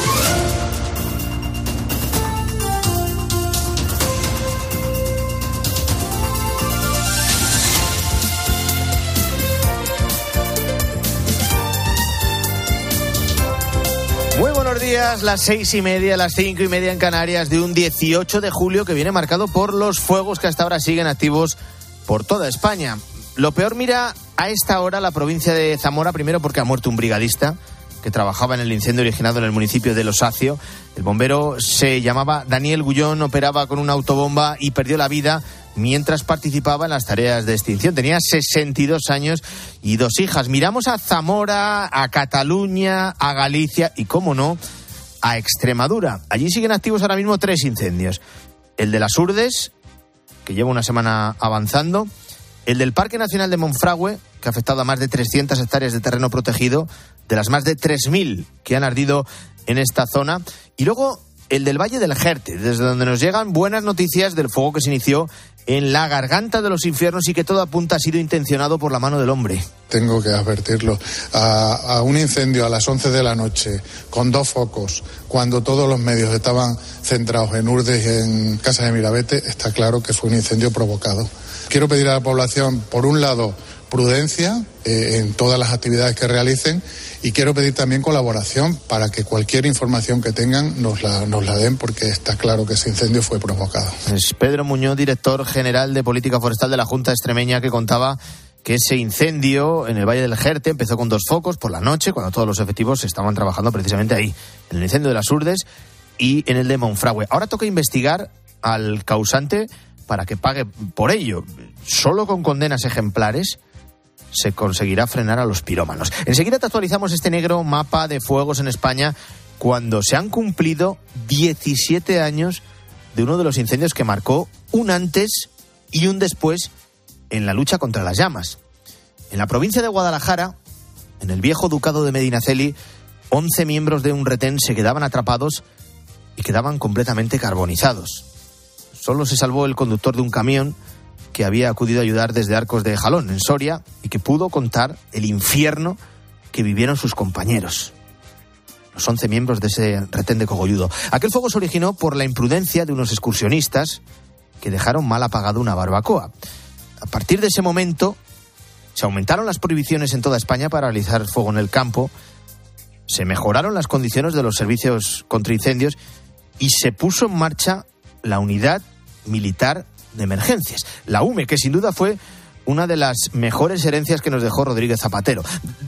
Muy buenos días, las seis y media, las cinco y media en Canarias de un dieciocho de julio que viene marcado por los fuegos que hasta ahora siguen activos por toda España. Lo peor mira a esta hora la provincia de Zamora, primero porque ha muerto un brigadista que trabajaba en el incendio originado en el municipio de Losacio. El bombero se llamaba Daniel Gullón, operaba con una autobomba y perdió la vida mientras participaba en las tareas de extinción. Tenía sesenta y dos años y dos hijas. Miramos a Zamora, a Cataluña, a Galicia y, cómo no, a Extremadura. Allí siguen activos ahora mismo tres incendios. El de las Urdes, que lleva una semana avanzando. El del Parque Nacional de Monfragüe, que ha afectado a más de trescientas hectáreas de terreno protegido, de las más de tres mil que han ardido en esta zona. Y luego el del Valle del Jerte, desde donde nos llegan buenas noticias del fuego que se inició en la garganta de los infiernos y que todo apunta ha sido intencionado por la mano del hombre. Tengo que advertirlo. A, a un incendio a las once de la noche, con dos focos, cuando todos los medios estaban centrados en Urdes y en Casa de Mirabete, está claro que fue un incendio provocado. Quiero pedir a la población, por un lado, prudencia eh, en todas las actividades que realicen, y quiero pedir también colaboración para que cualquier información que tengan nos la, nos la den, porque está claro que ese incendio fue provocado. Es Pedro Muñoz, director general de Política Forestal de la Junta Extremeña, que contaba que ese incendio en el Valle del Jerte empezó con dos focos por la noche, cuando todos los efectivos estaban trabajando precisamente ahí, en el incendio de las Urdes y en el de Monfragüe. Ahora toca investigar al causante para que pague por ello. Solo con condenas ejemplares se conseguirá frenar a los pirómanos. Enseguida te actualizamos este negro mapa de fuegos en España cuando se han cumplido diecisiete años de uno de los incendios que marcó un antes y un después en la lucha contra las llamas. En la provincia de Guadalajara, en el viejo ducado de Medinaceli, once miembros de un retén se quedaban atrapados y quedaban completamente carbonizados. Solo se salvó el conductor de un camión que había acudido a ayudar desde Arcos de Jalón, en Soria, y que pudo contar el infierno que vivieron sus compañeros, los once miembros de ese retén de Cogolludo. Aquel fuego se originó por la imprudencia de unos excursionistas que dejaron mal apagada una barbacoa. A partir de ese momento se aumentaron las prohibiciones en toda España para realizar fuego en el campo, se mejoraron las condiciones de los servicios contra incendios y se puso en marcha la unidad militar de emergencias, la U M E, que sin duda fue una de las mejores herencias que nos dejó Rodríguez Zapatero,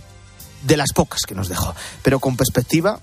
de las pocas que nos dejó. Pero con perspectiva,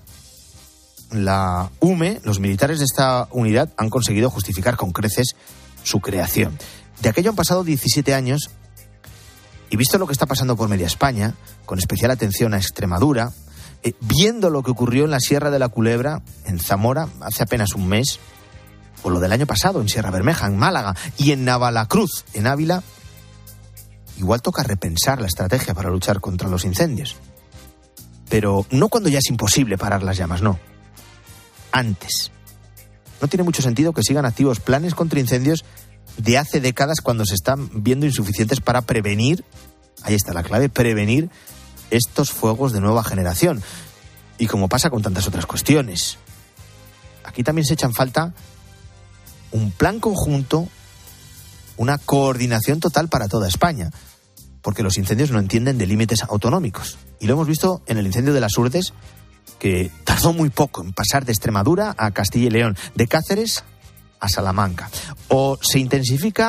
la U M E, los militares de esta unidad han conseguido justificar con creces su creación. De aquello han pasado diecisiete años y visto lo que está pasando por media España, con especial atención a Extremadura, eh, viendo lo que ocurrió en la Sierra de la Culebra, en Zamora, hace apenas un mes, o lo del año pasado en Sierra Bermeja, en Málaga, y en Navalacruz, en Ávila, igual toca repensar la estrategia para luchar contra los incendios. Pero no cuando ya es imposible parar las llamas, no. Antes. No tiene mucho sentido que sigan activos planes contra incendios de hace décadas cuando se están viendo insuficientes para prevenir, ahí está la clave, prevenir estos fuegos de nueva generación. Y como pasa con tantas otras cuestiones, aquí también se echan falta un plan conjunto, una coordinación total para toda España, porque los incendios no entienden de límites autonómicos. Y lo hemos visto en el incendio de las Urdes, que tardó muy poco en pasar de Extremadura a Castilla y León, de Cáceres a Salamanca. O se intensifica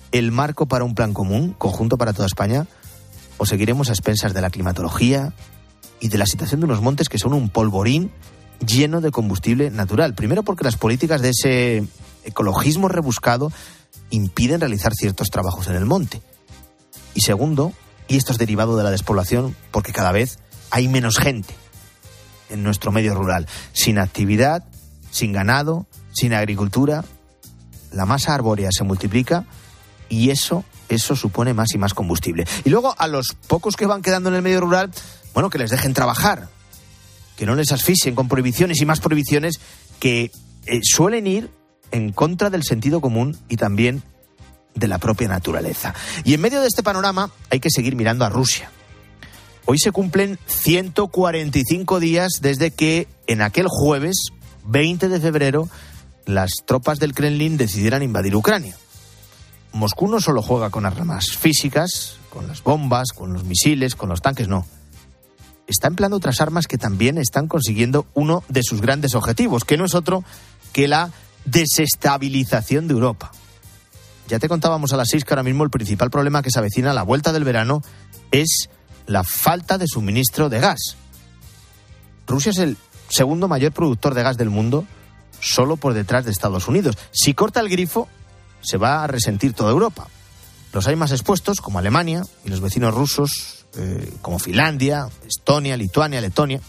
el marco para un plan común, conjunto para toda España, o seguiremos a expensas de la climatología y de la situación de unos montes que son un polvorín lleno de combustible natural? Primero, porque las políticas de ese ecologismo rebuscado impiden realizar ciertos trabajos en el monte. Y segundo, y esto es derivado de la despoblación, porque cada vez hay menos gente en nuestro medio rural, sin actividad, sin ganado, sin agricultura. La masa arbórea se multiplica y eso, eso supone más y más combustible. Y luego a los pocos que van quedando en el medio rural, bueno, que les dejen trabajar, que no les asfixien con prohibiciones y más prohibiciones que eh, suelen ir en contra del sentido común y también de la propia naturaleza. Y en medio de este panorama hay que seguir mirando a Rusia. Hoy se cumplen ciento cuarenta y cinco días desde que en aquel jueves, veinte de febrero, las tropas del Kremlin decidieran invadir Ucrania. Moscú no solo juega con armas físicas, con las bombas, con los misiles, con los tanques, no. Está empleando otras armas que también están consiguiendo uno de sus grandes objetivos, que no es otro que la desestabilización de Europa. Ya te contábamos a las seis que ahora mismo el principal problema que se avecina a la vuelta del verano es la falta de suministro de gas. Rusia es el segundo mayor productor de gas del mundo, solo por detrás de Estados Unidos. Si corta el grifo, se va a resentir toda Europa. Los hay más expuestos, como Alemania, y los vecinos rusos, eh, como Finlandia, Estonia, Lituania, Letonia,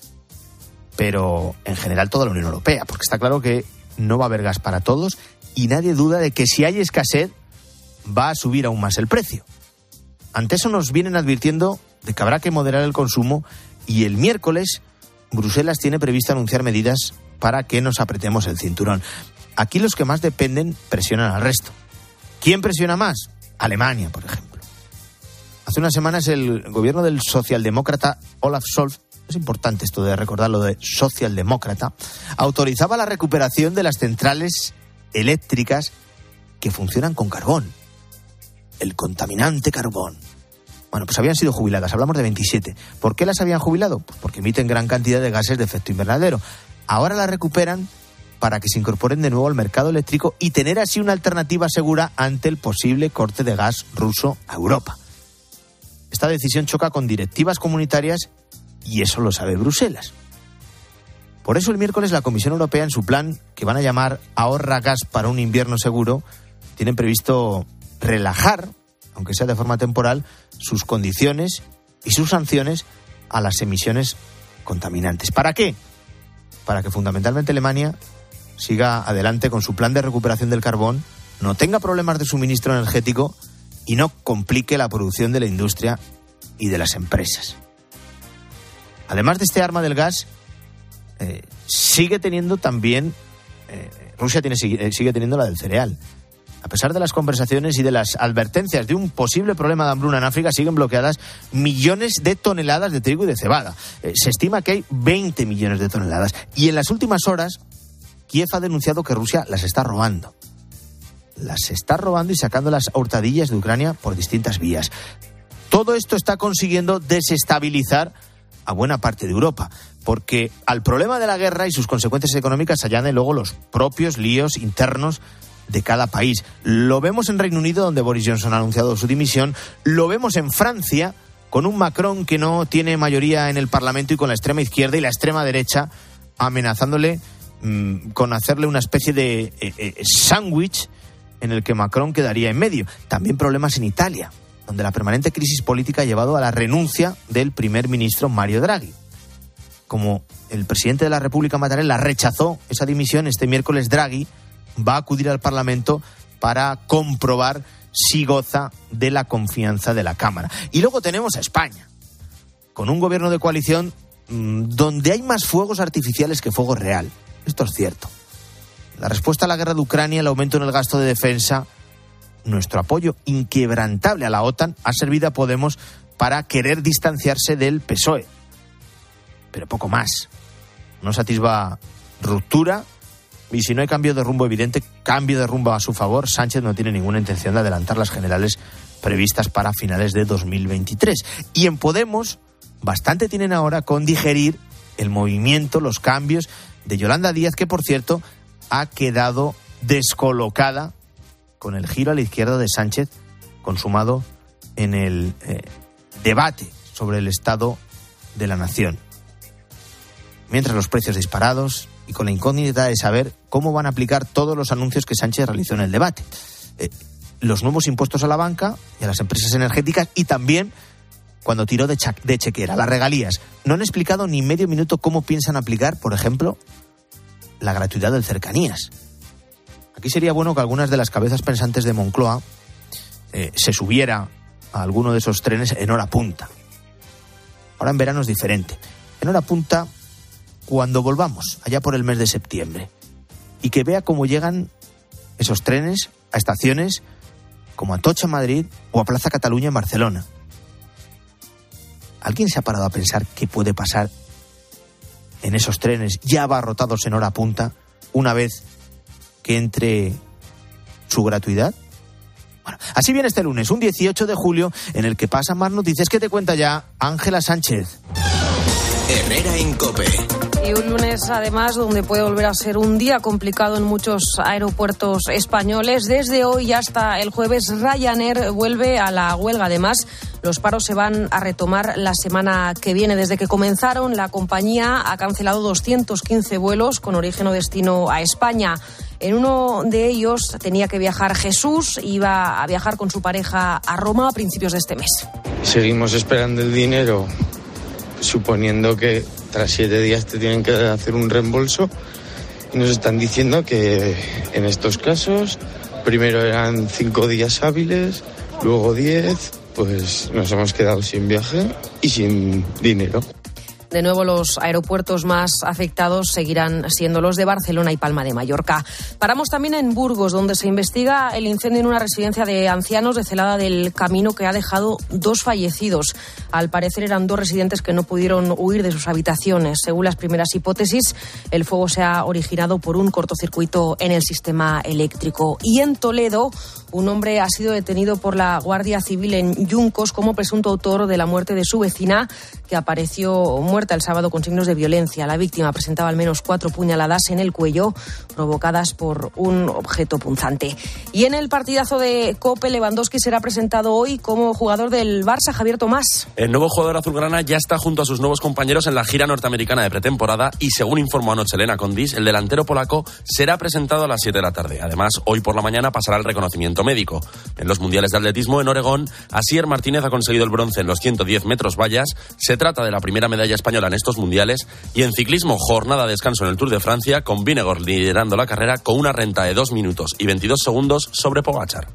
pero en general toda la Unión Europea, porque está claro que no va a haber gas para todos y nadie duda de que si hay escasez va a subir aún más el precio. Ante eso nos vienen advirtiendo de que habrá que moderar el consumo y el miércoles Bruselas tiene previsto anunciar medidas para que nos apretemos el cinturón. Aquí los que más dependen presionan al resto. ¿Quién presiona más? Alemania, por ejemplo. Hace unas semanas el gobierno del socialdemócrata Olaf Scholz, es importante esto de recordarlo de socialdemócrata, autorizaba la recuperación de las centrales eléctricas que funcionan con carbón. El contaminante carbón. Bueno, pues habían sido jubiladas, hablamos de veintisiete. ¿Por qué las habían jubilado? Pues porque emiten gran cantidad de gases de efecto invernadero. Ahora las recuperan para que se incorporen de nuevo al mercado eléctrico y tener así una alternativa segura ante el posible corte de gas ruso a Europa. Esta decisión choca con directivas comunitarias y eso lo sabe Bruselas. Por eso el miércoles la Comisión Europea, en su plan que van a llamar Ahorra Gas para un invierno seguro, tienen previsto relajar, aunque sea de forma temporal, sus condiciones y sus sanciones a las emisiones contaminantes. ¿Para qué? Para que fundamentalmente Alemania siga adelante con su plan de recuperación del carbón, no tenga problemas de suministro energético y no complique la producción de la industria y de las empresas. Además de este arma del gas, eh, sigue teniendo también, eh, Rusia tiene, sigue, sigue teniendo la del cereal. A pesar de las conversaciones y de las advertencias de un posible problema de hambruna en África, siguen bloqueadas millones de toneladas de trigo y de cebada. Eh, se estima que hay veinte millones de toneladas. Y en las últimas horas, Kiev ha denunciado que Rusia las está robando. Las está robando y sacando las hurtadillas de Ucrania por distintas vías. Todo esto está consiguiendo desestabilizar a buena parte de Europa, porque al problema de la guerra y sus consecuencias económicas se añaden luego los propios líos internos de cada país. Lo vemos en Reino Unido, donde Boris Johnson ha anunciado su dimisión. Lo vemos en Francia, con un Macron que no tiene mayoría en el Parlamento y con la extrema izquierda y la extrema derecha amenazándole mmm, con hacerle una especie de eh, eh, sándwich en el que Macron quedaría en medio. También problemas en Italia, donde la permanente crisis política ha llevado a la renuncia del primer ministro Mario Draghi. Como el presidente de la República Mattarella rechazó esa dimisión, este miércoles Draghi va a acudir al Parlamento para comprobar si goza de la confianza de la Cámara. Y luego tenemos a España, con un gobierno de coalición mmm, donde hay más fuegos artificiales que fuego real. Esto es cierto. La respuesta a la guerra de Ucrania, el aumento en el gasto de defensa, nuestro apoyo inquebrantable a la OTAN ha servido a Podemos para querer distanciarse del P S O E. Pero poco más. No se atisba ruptura y si no hay cambio de rumbo evidente, cambio de rumbo a su favor, Sánchez no tiene ninguna intención de adelantar las generales previstas para finales de dos mil veintitrés. Y en Podemos bastante tienen ahora con digerir el movimiento, los cambios de Yolanda Díaz, que por cierto ha quedado descolocada con el giro a la izquierda de Sánchez consumado en el eh, debate sobre el estado de la nación. Mientras los precios disparados y con la incógnita de saber cómo van a aplicar todos los anuncios que Sánchez realizó en el debate. Eh, los nuevos impuestos a la banca y a las empresas energéticas, y también cuando tiró de, cha- de chequera, las regalías. No han explicado ni medio minuto cómo piensan aplicar, por ejemplo, la gratuidad del Cercanías. Aquí sería bueno que algunas de las cabezas pensantes de Moncloa eh, se subiera a alguno de esos trenes en hora punta. Ahora en verano es diferente. En hora punta, cuando volvamos, allá por el mes de septiembre, y que vea cómo llegan esos trenes a estaciones como Atocha en Madrid o a Plaza Cataluña en Barcelona. ¿Alguien se ha parado a pensar qué puede pasar en esos trenes ya abarrotados en hora punta una vez que entre su gratuidad? Bueno, así viene este lunes, un dieciocho de julio, en el que pasan más noticias que te cuenta ya Ángela Sánchez. Herrera en COPE. Y un lunes, además, donde puede volver a ser un día complicado en muchos aeropuertos españoles. Desde hoy hasta el jueves, Ryanair vuelve a la huelga. Además, los paros se van a retomar la semana que viene. Desde que comenzaron, la compañía ha cancelado doscientos quince vuelos con origen o destino a España. En uno de ellos tenía que viajar Jesús, iba a viajar con su pareja a Roma a principios de este mes. Seguimos esperando el dinero, suponiendo que tras siete días te tienen que hacer un reembolso, y nos están diciendo que en estos casos primero eran cinco días hábiles, luego diez, pues nos hemos quedado sin viaje y sin dinero. De nuevo, los aeropuertos más afectados seguirán siendo los de Barcelona y Palma de Mallorca. Paramos también en Burgos, donde se investiga el incendio en una residencia de ancianos de Celada del Camino que ha dejado dos fallecidos. Al parecer eran dos residentes que no pudieron huir de sus habitaciones. Según las primeras hipótesis, el fuego se ha originado por un cortocircuito en el sistema eléctrico. Y en Toledo, un hombre ha sido detenido por la Guardia Civil en Yuncos como presunto autor de la muerte de su vecina, que apareció muerta el sábado con signos de violencia. La víctima presentaba al menos cuatro puñaladas en el cuello provocadas por un objeto punzante. Y en el partidazo de COPE, Lewandowski será presentado hoy como jugador del Barça. Javier Tomás. El nuevo jugador azulgrana ya está junto a sus nuevos compañeros en la gira norteamericana de pretemporada y, según informó anoche Elena Condis, el delantero polaco será presentado a las siete de la tarde. Además, hoy por la mañana pasará el reconocimiento médico. En los mundiales de atletismo en Oregón, Asier Martínez ha conseguido el bronce en los ciento diez metros vallas. Se trata de la primera medalla española en estos mundiales. Y en ciclismo, jornada de descanso en el Tour de Francia, con Vingegaard liderando la carrera con una renta de dos minutos y veintidós segundos sobre Pogačar.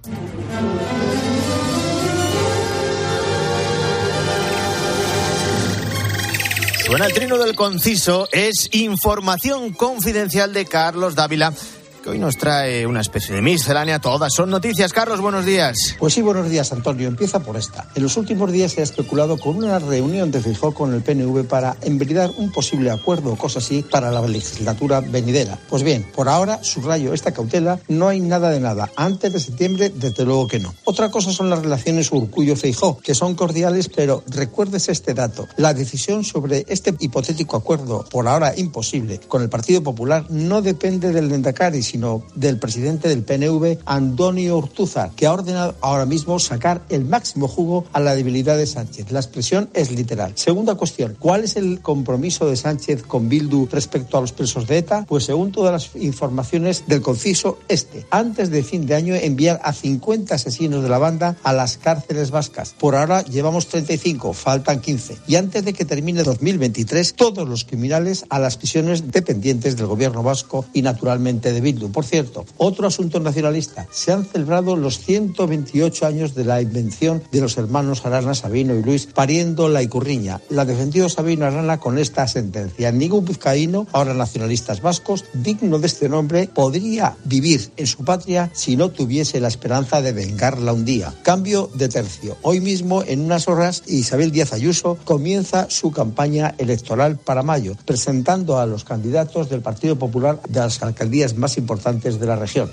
Suena el trino del conciso, es información confidencial de Carlos Dávila, que hoy nos trae una especie de miscelánea. Todas son noticias. Carlos, buenos días. Pues sí, buenos días, Antonio. Empieza por esta. En los últimos días se ha especulado con una reunión de Feijóo con el P N V para enveredar un posible acuerdo o cosa así para la legislatura venidera. Pues bien, por ahora, subrayo esta cautela, no hay nada de nada. Antes de septiembre, desde luego que no. Otra cosa son las relaciones Urkullu-Feijóo, que son cordiales, pero recuérdese este dato. La decisión sobre este hipotético acuerdo, por ahora imposible, con el Partido Popular no depende del Lehendakari, sino del presidente del P N V, Antonio Ortúzar, que ha ordenado ahora mismo sacar el máximo jugo a la debilidad de Sánchez. La expresión es literal. Segunda cuestión, ¿cuál es el compromiso de Sánchez con Bildu respecto a los presos de ETA? Pues según todas las informaciones del conciso, este, antes de fin de año, enviar a cincuenta asesinos de la banda a las cárceles vascas. Por ahora llevamos treinta y cinco, faltan quince. Y antes de que termine dos mil veintitrés, todos los criminales a las prisiones dependientes del gobierno vasco y naturalmente de Bildu. Por cierto, otro asunto nacionalista. Se han celebrado los ciento veintiocho años de la invención de los hermanos Arana, Sabino y Luis, pariendo la Icurriña. La defendió Sabino Arana con esta sentencia: ningún vizcaíno, ahora nacionalistas vascos, digno de este nombre, podría vivir en su patria si no tuviese la esperanza de vengarla un día. Cambio de tercio. Hoy mismo, en unas horas, Isabel Díaz Ayuso comienza su campaña electoral para mayo, presentando a los candidatos del Partido Popular de las alcaldías más importantes de la región.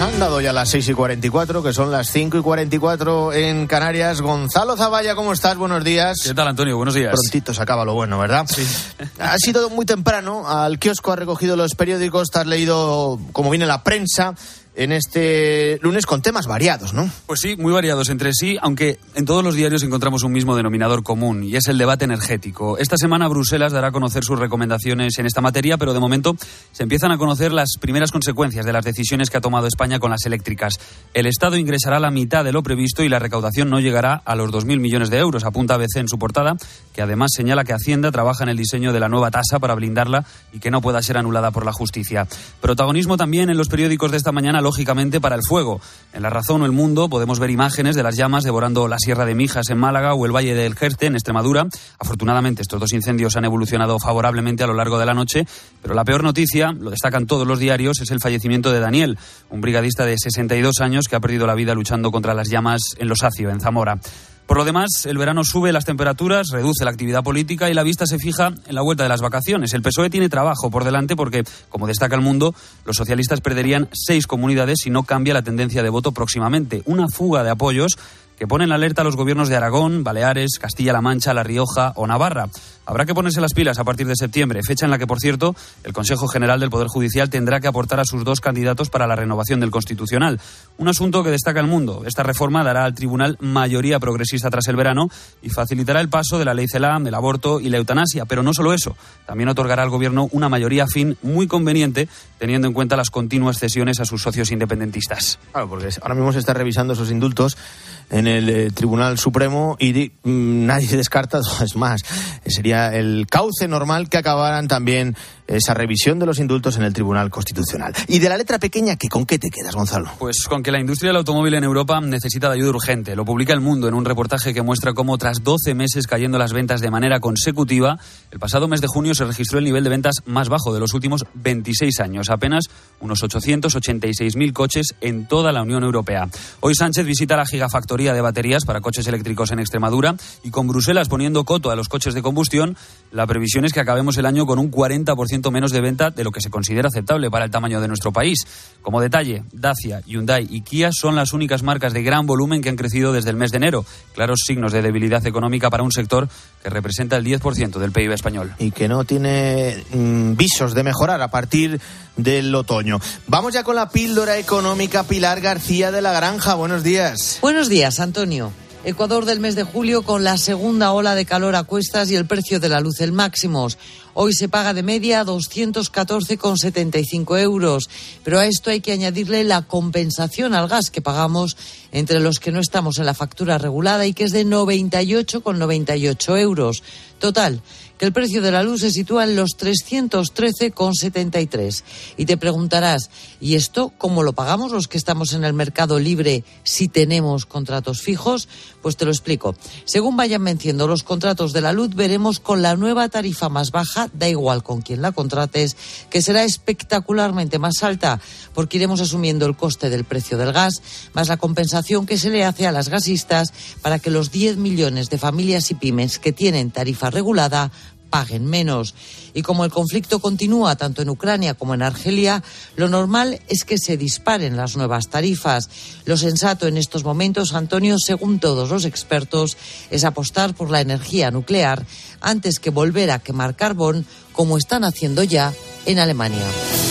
Han dado ya las seis y cuarenta y cuatro, que son las cinco y cuarenta y cuatro en Canarias. Gonzalo Zavalla, ¿cómo estás? Buenos días. ¿Qué tal, Antonio? Buenos días. Prontito se acaba lo bueno, ¿verdad? Sí. Ha sido muy temprano, al kiosco ha recogido los periódicos, te has leído cómo viene la prensa en este lunes con temas variados, ¿no? Pues sí, muy variados entre sí, aunque en todos los diarios encontramos un mismo denominador común, y es el debate energético. Esta semana Bruselas dará a conocer sus recomendaciones en esta materia, pero de momento se empiezan a conocer las primeras consecuencias de las decisiones que ha tomado España con las eléctricas. El Estado ingresará la mitad de lo previsto y la recaudación no llegará a los dos mil millones de euros, apunta A B C en su portada, que además señala que Hacienda trabaja en el diseño de la nueva tasa para blindarla y que no pueda ser anulada por la justicia. Protagonismo también en los periódicos de esta mañana, lógicamente, para el fuego. En La Razón o El Mundo podemos ver imágenes de las llamas devorando la Sierra de Mijas en Málaga o el Valle del Jerte en Extremadura. Afortunadamente, estos dos incendios han evolucionado favorablemente a lo largo de la noche, pero la peor noticia, lo destacan todos los diarios, es el fallecimiento de Daniel, un brigadista de sesenta y dos años que ha perdido la vida luchando contra las llamas en Los Acio, en Zamora. Por lo demás, el verano sube las temperaturas, reduce la actividad política y la vista se fija en la vuelta de las vacaciones. El P S O E tiene trabajo por delante porque, como destaca El Mundo, los socialistas perderían seis comunidades si no cambia la tendencia de voto próximamente. Una fuga de apoyos que pone en alerta a los gobiernos de Aragón, Baleares, Castilla-La Mancha, La Rioja o Navarra. Habrá que ponerse las pilas a partir de septiembre, fecha en la que, por cierto, el Consejo General del Poder Judicial tendrá que aportar a sus dos candidatos para la renovación del Constitucional. Un asunto que destaca El Mundo. Esta reforma dará al tribunal mayoría progresista tras el verano y facilitará el paso de la ley CELA, del aborto y la eutanasia. Pero no solo eso, también otorgará al Gobierno una mayoría afín muy conveniente, teniendo en cuenta las continuas cesiones a sus socios independentistas. Claro, porque ahora mismo se está revisando esos indultos en el eh, Tribunal Supremo y mmm, nadie descarta, es más, sería el cauce normal que acabaran también esa revisión de los indultos en el Tribunal Constitucional. Y de la letra pequeña, ¿qué, ¿con qué te quedas, Gonzalo? Pues con que la industria del automóvil en Europa necesita de ayuda urgente. Lo publica El Mundo en un reportaje que muestra cómo tras doce meses cayendo las ventas de manera consecutiva, el pasado mes de junio se registró el nivel de ventas más bajo de los últimos veintiséis años, apenas unos ochocientos ochenta y seis mil coches en toda la Unión Europea. Hoy Sánchez visita la gigafactoría de baterías para coches eléctricos en Extremadura y con Bruselas poniendo coto a los coches de combustión, la previsión es que acabemos el año con un cuarenta por ciento menos de venta de lo que se considera aceptable para el tamaño de nuestro país. Como detalle, Dacia, Hyundai y Kia son las únicas marcas de gran volumen que han crecido desde el mes de enero. Claros signos de debilidad económica para un sector que representa el diez por ciento del P I B español. Y que no tiene mmm, visos de mejorar a partir del otoño. Vamos ya con la píldora económica. Pilar García de la Granja, buenos días. Buenos días, Antonio. Ecuador del mes de julio con la segunda ola de calor a cuestas y el precio de la luz en máximos. Hoy se paga de media doscientos catorce con setenta y cinco euros, pero a esto hay que añadirle la compensación al gas que pagamos entre los que no estamos en la factura regulada y que es de noventa y ocho con noventa y ocho euros. Total, que el precio de la luz se sitúa en los trescientos trece con setenta y tres. Y te preguntarás, ¿y esto cómo lo pagamos los que estamos en el mercado libre si tenemos contratos fijos? Pues te lo explico. Según vayan venciendo los contratos de la luz, veremos con la nueva tarifa más baja, da igual con quién la contrates, que será espectacularmente más alta, porque iremos asumiendo el coste del precio del gas, más la compensación que se le hace a las gasistas para que los diez millones de familias y pymes que tienen tarifa regulada paguen menos. Y como el conflicto continúa tanto en Ucrania como en Argelia, lo normal es que se disparen las nuevas tarifas. Lo sensato en estos momentos, Antonio, según todos los expertos, es apostar por la energía nuclear antes que volver a quemar carbón, como están haciendo ya en Alemania.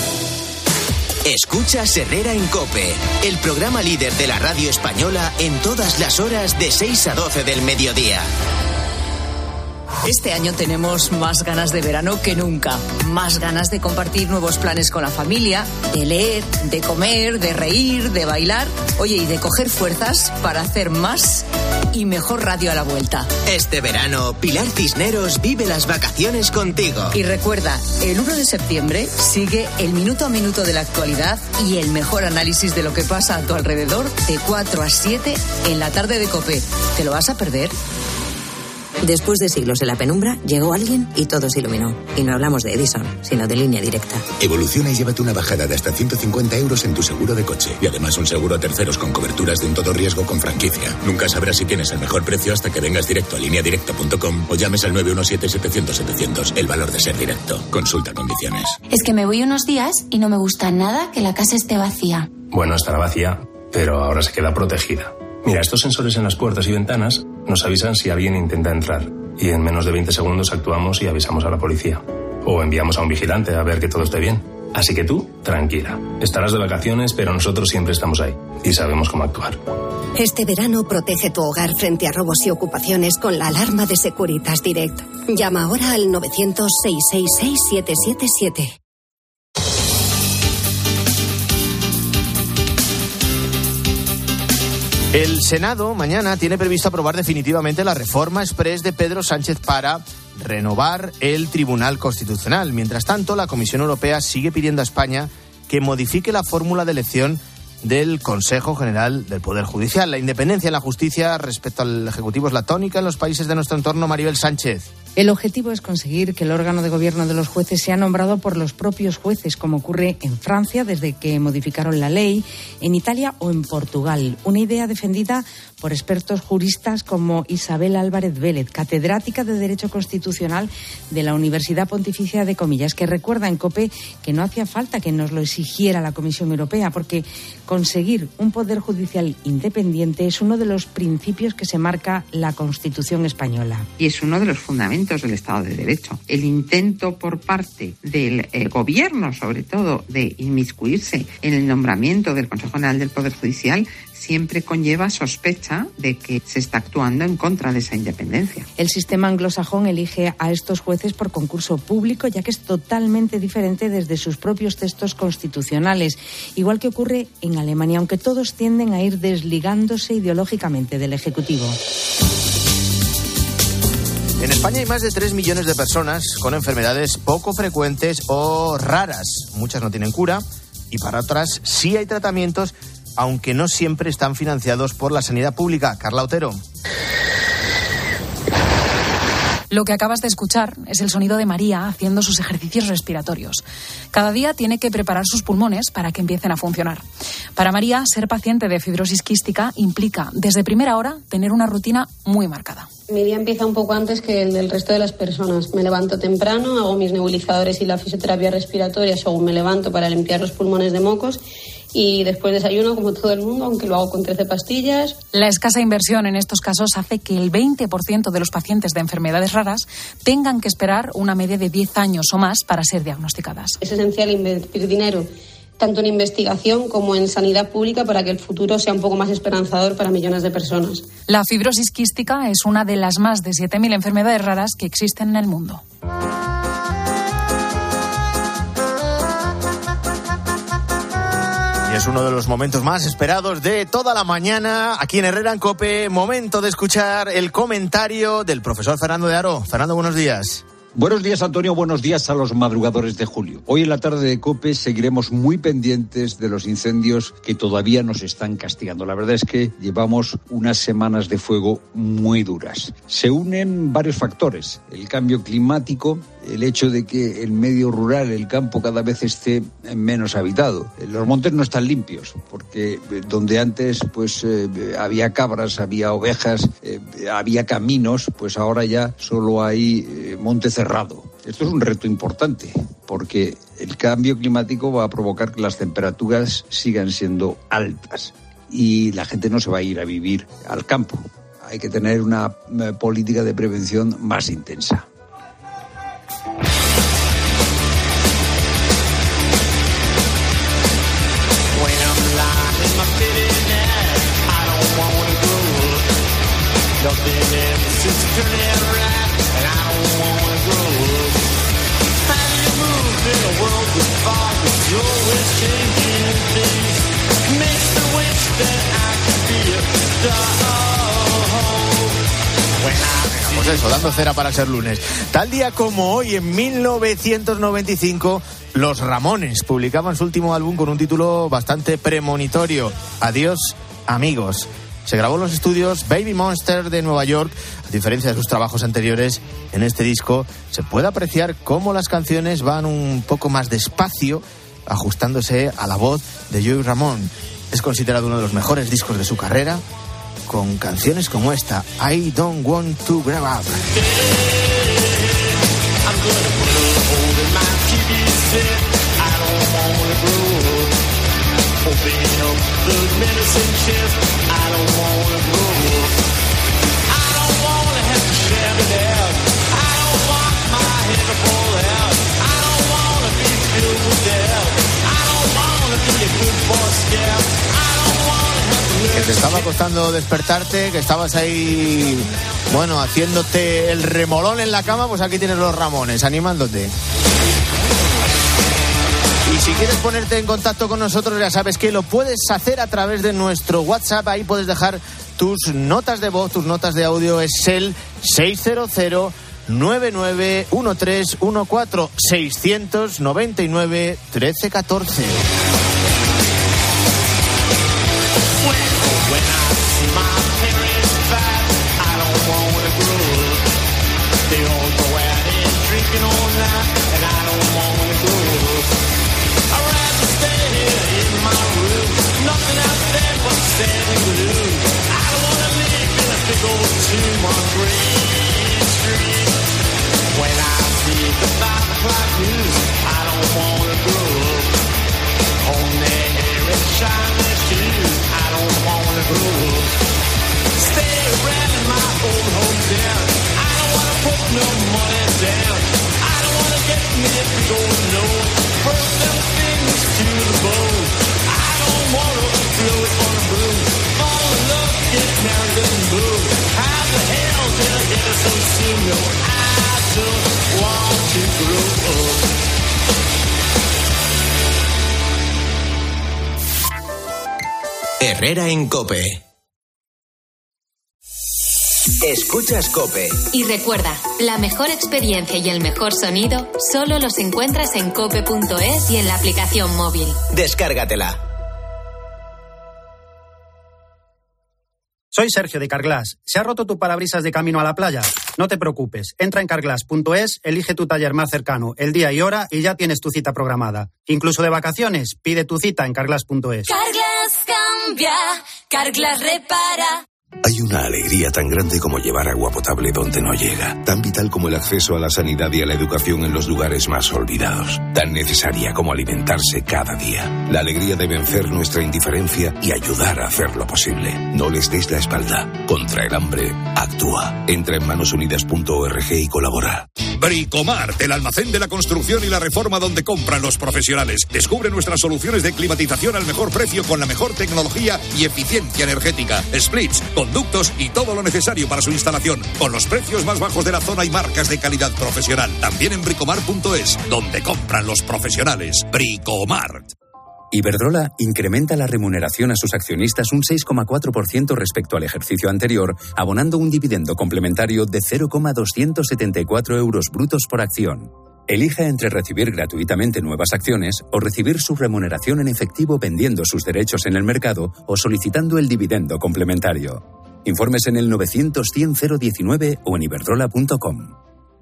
Escucha Herrera en COPE, el programa líder de la radio española en todas las horas de seis a doce del mediodía. Este año tenemos más ganas de verano que nunca. Más ganas de compartir nuevos planes con la familia, de leer, de comer, de reír, de bailar. Oye, y de coger fuerzas para hacer más y mejor radio a la vuelta. Este verano, Pilar Cisneros vive las vacaciones contigo. Y recuerda, el uno de septiembre sigue el minuto a minuto de la actualidad y el mejor análisis de lo que pasa a tu alrededor de cuatro a siete en la tarde de COPE. ¿Te lo vas a perder? Después de siglos en la penumbra, llegó alguien y todo se iluminó. Y no hablamos de Edison, sino de Línea Directa. Evoluciona y llévate una bajada de hasta ciento cincuenta euros en tu seguro de coche. Y además un seguro a terceros con coberturas de un todo riesgo con franquicia. Nunca sabrás si tienes el mejor precio hasta que vengas directo a línea directa punto com o llames al nueve uno siete setecientos setecientos. El valor de ser directo. Consulta condiciones. Es que me voy unos días y no me gusta nada que la casa esté vacía. Bueno, estará vacía, pero ahora se queda protegida. Mira, estos sensores en las puertas y ventanas nos avisan si alguien intenta entrar. Y en menos de veinte segundos actuamos y avisamos a la policía. O enviamos a un vigilante a ver que todo esté bien. Así que tú, tranquila. Estarás de vacaciones, pero nosotros siempre estamos ahí. Y sabemos cómo actuar. Este verano protege tu hogar frente a robos y ocupaciones con la alarma de Securitas Direct. Llama ahora al novecientos, seiscientos sesenta y seis, siete siete siete. El Senado mañana tiene previsto aprobar definitivamente la reforma exprés de Pedro Sánchez para renovar el Tribunal Constitucional. Mientras tanto, la Comisión Europea sigue pidiendo a España que modifique la fórmula de elección del Consejo General del Poder Judicial. La independencia en la justicia respecto al Ejecutivo es la tónica en los países de nuestro entorno. Maribel Sánchez. El objetivo es conseguir que el órgano de gobierno de los jueces sea nombrado por los propios jueces, como ocurre en Francia desde que modificaron la ley, en Italia o en Portugal. Una idea defendida por expertos juristas como Isabel Álvarez Vélez, catedrática de Derecho Constitucional de la Universidad Pontificia de Comillas, que recuerda en COPE que no hacía falta que nos lo exigiera la Comisión Europea, porque conseguir un poder judicial independiente es uno de los principios que se marca la Constitución española. Y es uno de los fundamentos del Estado de Derecho. El intento por parte del eh, gobierno, sobre todo, de inmiscuirse en el nombramiento del Consejo General del Poder Judicial siempre conlleva sospecha de que se está actuando en contra de esa independencia. El sistema anglosajón elige a estos jueces por concurso público, ya que es totalmente diferente desde sus propios textos constitucionales, igual que ocurre en Alemania, aunque todos tienden a ir desligándose ideológicamente del Ejecutivo. En España hay más de tres millones de personas con enfermedades poco frecuentes o raras. Muchas no tienen cura y para otras sí hay tratamientos, aunque no siempre están financiados por la sanidad pública. Carla Otero. Lo que acabas de escuchar es el sonido de María haciendo sus ejercicios respiratorios. Cada día tiene que preparar sus pulmones para que empiecen a funcionar. Para María, ser paciente de fibrosis quística implica, desde primera hora, tener una rutina muy marcada. Mi día empieza un poco antes que el del resto de las personas. Me levanto temprano, hago mis nebulizadores y la fisioterapia respiratoria según me levanto para limpiar los pulmones de mocos. Y después desayuno como todo el mundo, aunque lo hago con trece pastillas. La escasa inversión en estos casos hace que el veinte por ciento de los pacientes de enfermedades raras tengan que esperar una media de diez años o más para ser diagnosticadas. Es esencial invertir dinero tanto en investigación como en sanidad pública para que el futuro sea un poco más esperanzador para millones de personas. La fibrosis quística es una de las más de siete mil enfermedades raras que existen en el mundo. Es uno de los momentos más esperados de toda la mañana aquí en Herrera en COPE. Momento de escuchar el comentario del profesor Fernando de Aro. Fernando, buenos días. Buenos días, Antonio. Buenos días a los madrugadores de julio. Hoy en la tarde de COPE seguiremos muy pendientes de los incendios que todavía nos están castigando. La verdad es que llevamos unas semanas de fuego muy duras. Se unen varios factores. El cambio climático, el hecho de que el medio rural, el campo, cada vez esté menos habitado. Los montes no están limpios, porque donde antes pues eh, había cabras, había ovejas, eh, había caminos, pues ahora ya solo hay eh, monte cerrado. Esto es un reto importante, porque el cambio climático va a provocar que las temperaturas sigan siendo altas y la gente no se va a ir a vivir al campo. Hay que tener una eh, política de prevención más intensa. Pues eso, dando cera para ser lunes. Tal día como hoy, en mil novecientos noventa y cinco, Los Ramones publicaban su último álbum con un título bastante premonitorio: Adiós, amigos. Se grabó en los estudios Baby Monster de Nueva York. A diferencia de sus trabajos anteriores, en este disco se puede apreciar cómo las canciones van un poco más despacio, ajustándose a la voz de Joey Ramone. Es considerado uno de los mejores discos de su carrera, con canciones como esta, I Don't Want to Grow Up. Open Que te estaba costando despertarte, que estabas ahí, bueno, haciéndote el remolón en la cama, pues aquí tienes los Ramones, animándote. Y si quieres ponerte en contacto con nosotros, ya sabes que lo puedes hacer a través de nuestro WhatsApp. Ahí puedes dejar tus notas de voz, tus notas de audio. Es el seis cero cero, nueve nueve uno tres uno cuatro, seiscientos noventa y nueve, trece catorce. Herrera en COPE. Escuchas COPE. Y recuerda, la mejor experiencia y el mejor sonido solo los encuentras en cope punto es y en la aplicación móvil. Descárgatela. Soy Sergio de Carglass. ¿Se ha roto tu parabrisas de camino a la playa? No te preocupes. Entra en carglass punto es, elige tu taller más cercano, el día y hora y ya tienes tu cita programada. Incluso de vacaciones, pide tu cita en carglass punto es. Carglass cambia, Carglass repara. Hay una alegría tan grande como llevar agua potable donde no llega, tan vital como el acceso a la sanidad y a la educación en los lugares más olvidados, tan necesaria como alimentarse cada día. La alegría de vencer nuestra indiferencia y ayudar a hacerlo posible. No les des la espalda. Contra el hambre, actúa. Entra en manos unidas punto org y colabora. Bricomart, el almacén de la construcción y la reforma donde compran los profesionales. Descubre nuestras soluciones de climatización al mejor precio con la mejor tecnología y eficiencia energética. Splits, conductos y todo lo necesario para su instalación, con los precios más bajos de la zona y marcas de calidad profesional. También en bricomart punto es, donde compran los profesionales. Bricomart. Iberdrola incrementa la remuneración a sus accionistas un seis coma cuatro por ciento respecto al ejercicio anterior, abonando un dividendo complementario de cero coma doscientos setenta y cuatro euros brutos por acción. Elija entre recibir gratuitamente nuevas acciones o recibir su remuneración en efectivo vendiendo sus derechos en el mercado o solicitando el dividendo complementario. Informes en el novecientos cien cero diecinueve o en iberdrola punto com.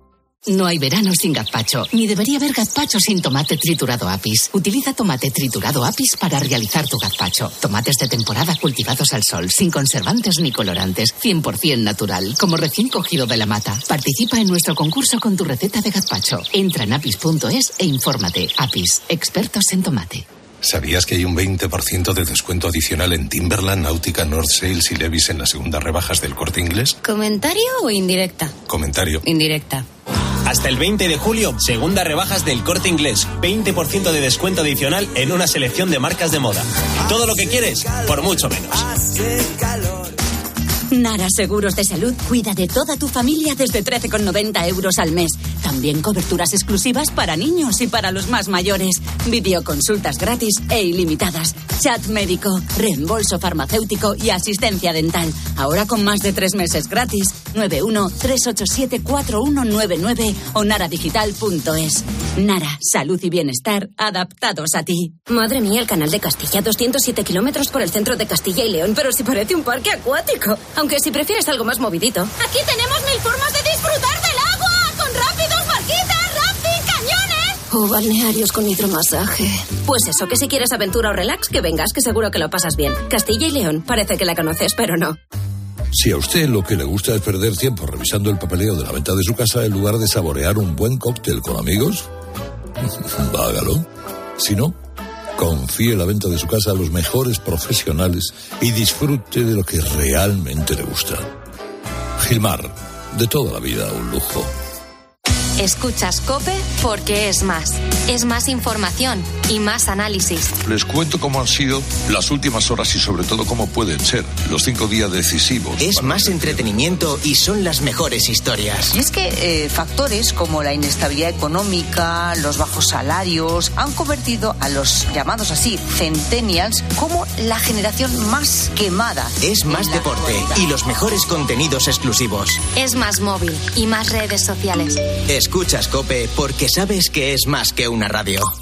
No hay verano sin gazpacho, ni debería haber gazpacho sin tomate triturado Apis. Utiliza tomate triturado Apis para realizar tu gazpacho. Tomates de temporada cultivados al sol, sin conservantes ni colorantes, cien por ciento natural, como recién cogido de la mata. Participa en nuestro concurso con tu receta de gazpacho. Entra en apis punto es e infórmate. Apis, expertos en tomate. ¿Sabías que hay un veinte por ciento de descuento adicional en Timberland, Náutica, North Sails y Levi's en las segundas rebajas del Corte Inglés? ¿Comentario o indirecta? Comentario. Indirecta. Hasta el veinte de julio, segunda rebajas del Corte Inglés. veinte por ciento de descuento adicional en una selección de marcas de moda. Todo lo que quieres, por mucho menos. Nara Seguros de Salud cuida de toda tu familia desde trece con noventa euros al mes. También coberturas exclusivas para niños y para los más mayores. Videoconsultas gratis e ilimitadas. Chat médico, reembolso farmacéutico y asistencia dental. Ahora con más de tres meses gratis. nueve uno tres ocho siete cuatro uno nueve nueve o naradigital punto es. Nara, salud y bienestar adaptados a ti. Madre mía, el canal de Castilla, doscientos siete kilómetros por el centro de Castilla y León, pero si parece un parque acuático. Aunque si prefieres algo más movidito. Aquí tenemos mil formas de disfrutar del agua, con rápidos, barquitas, rafting, cañones. O balnearios con hidromasaje. Pues eso, que si quieres aventura o relax, que vengas, que seguro que lo pasas bien. Castilla y León, parece que la conoces, pero no. Si a usted lo que le gusta es perder tiempo revisando el papeleo de la venta de su casa en lugar de saborear un buen cóctel con amigos, hágalo. Si no, Confíe la venta de su casa a los mejores profesionales y disfrute de lo que realmente le gusta. Gilmar, de toda la vida un lujo. Escuchas COPE porque es más. Es más información y más análisis. Les cuento cómo han sido las últimas horas y sobre todo cómo pueden ser los cinco días decisivos. Es más entretenimiento y son las mejores historias. Y es que eh, factores como la inestabilidad económica, los bajos salarios, han convertido a los llamados así centennials como la generación más quemada. Es más deporte y los mejores contenidos exclusivos. Es más móvil y más redes sociales. Escuchas COPE porque sabes que es más que una radio.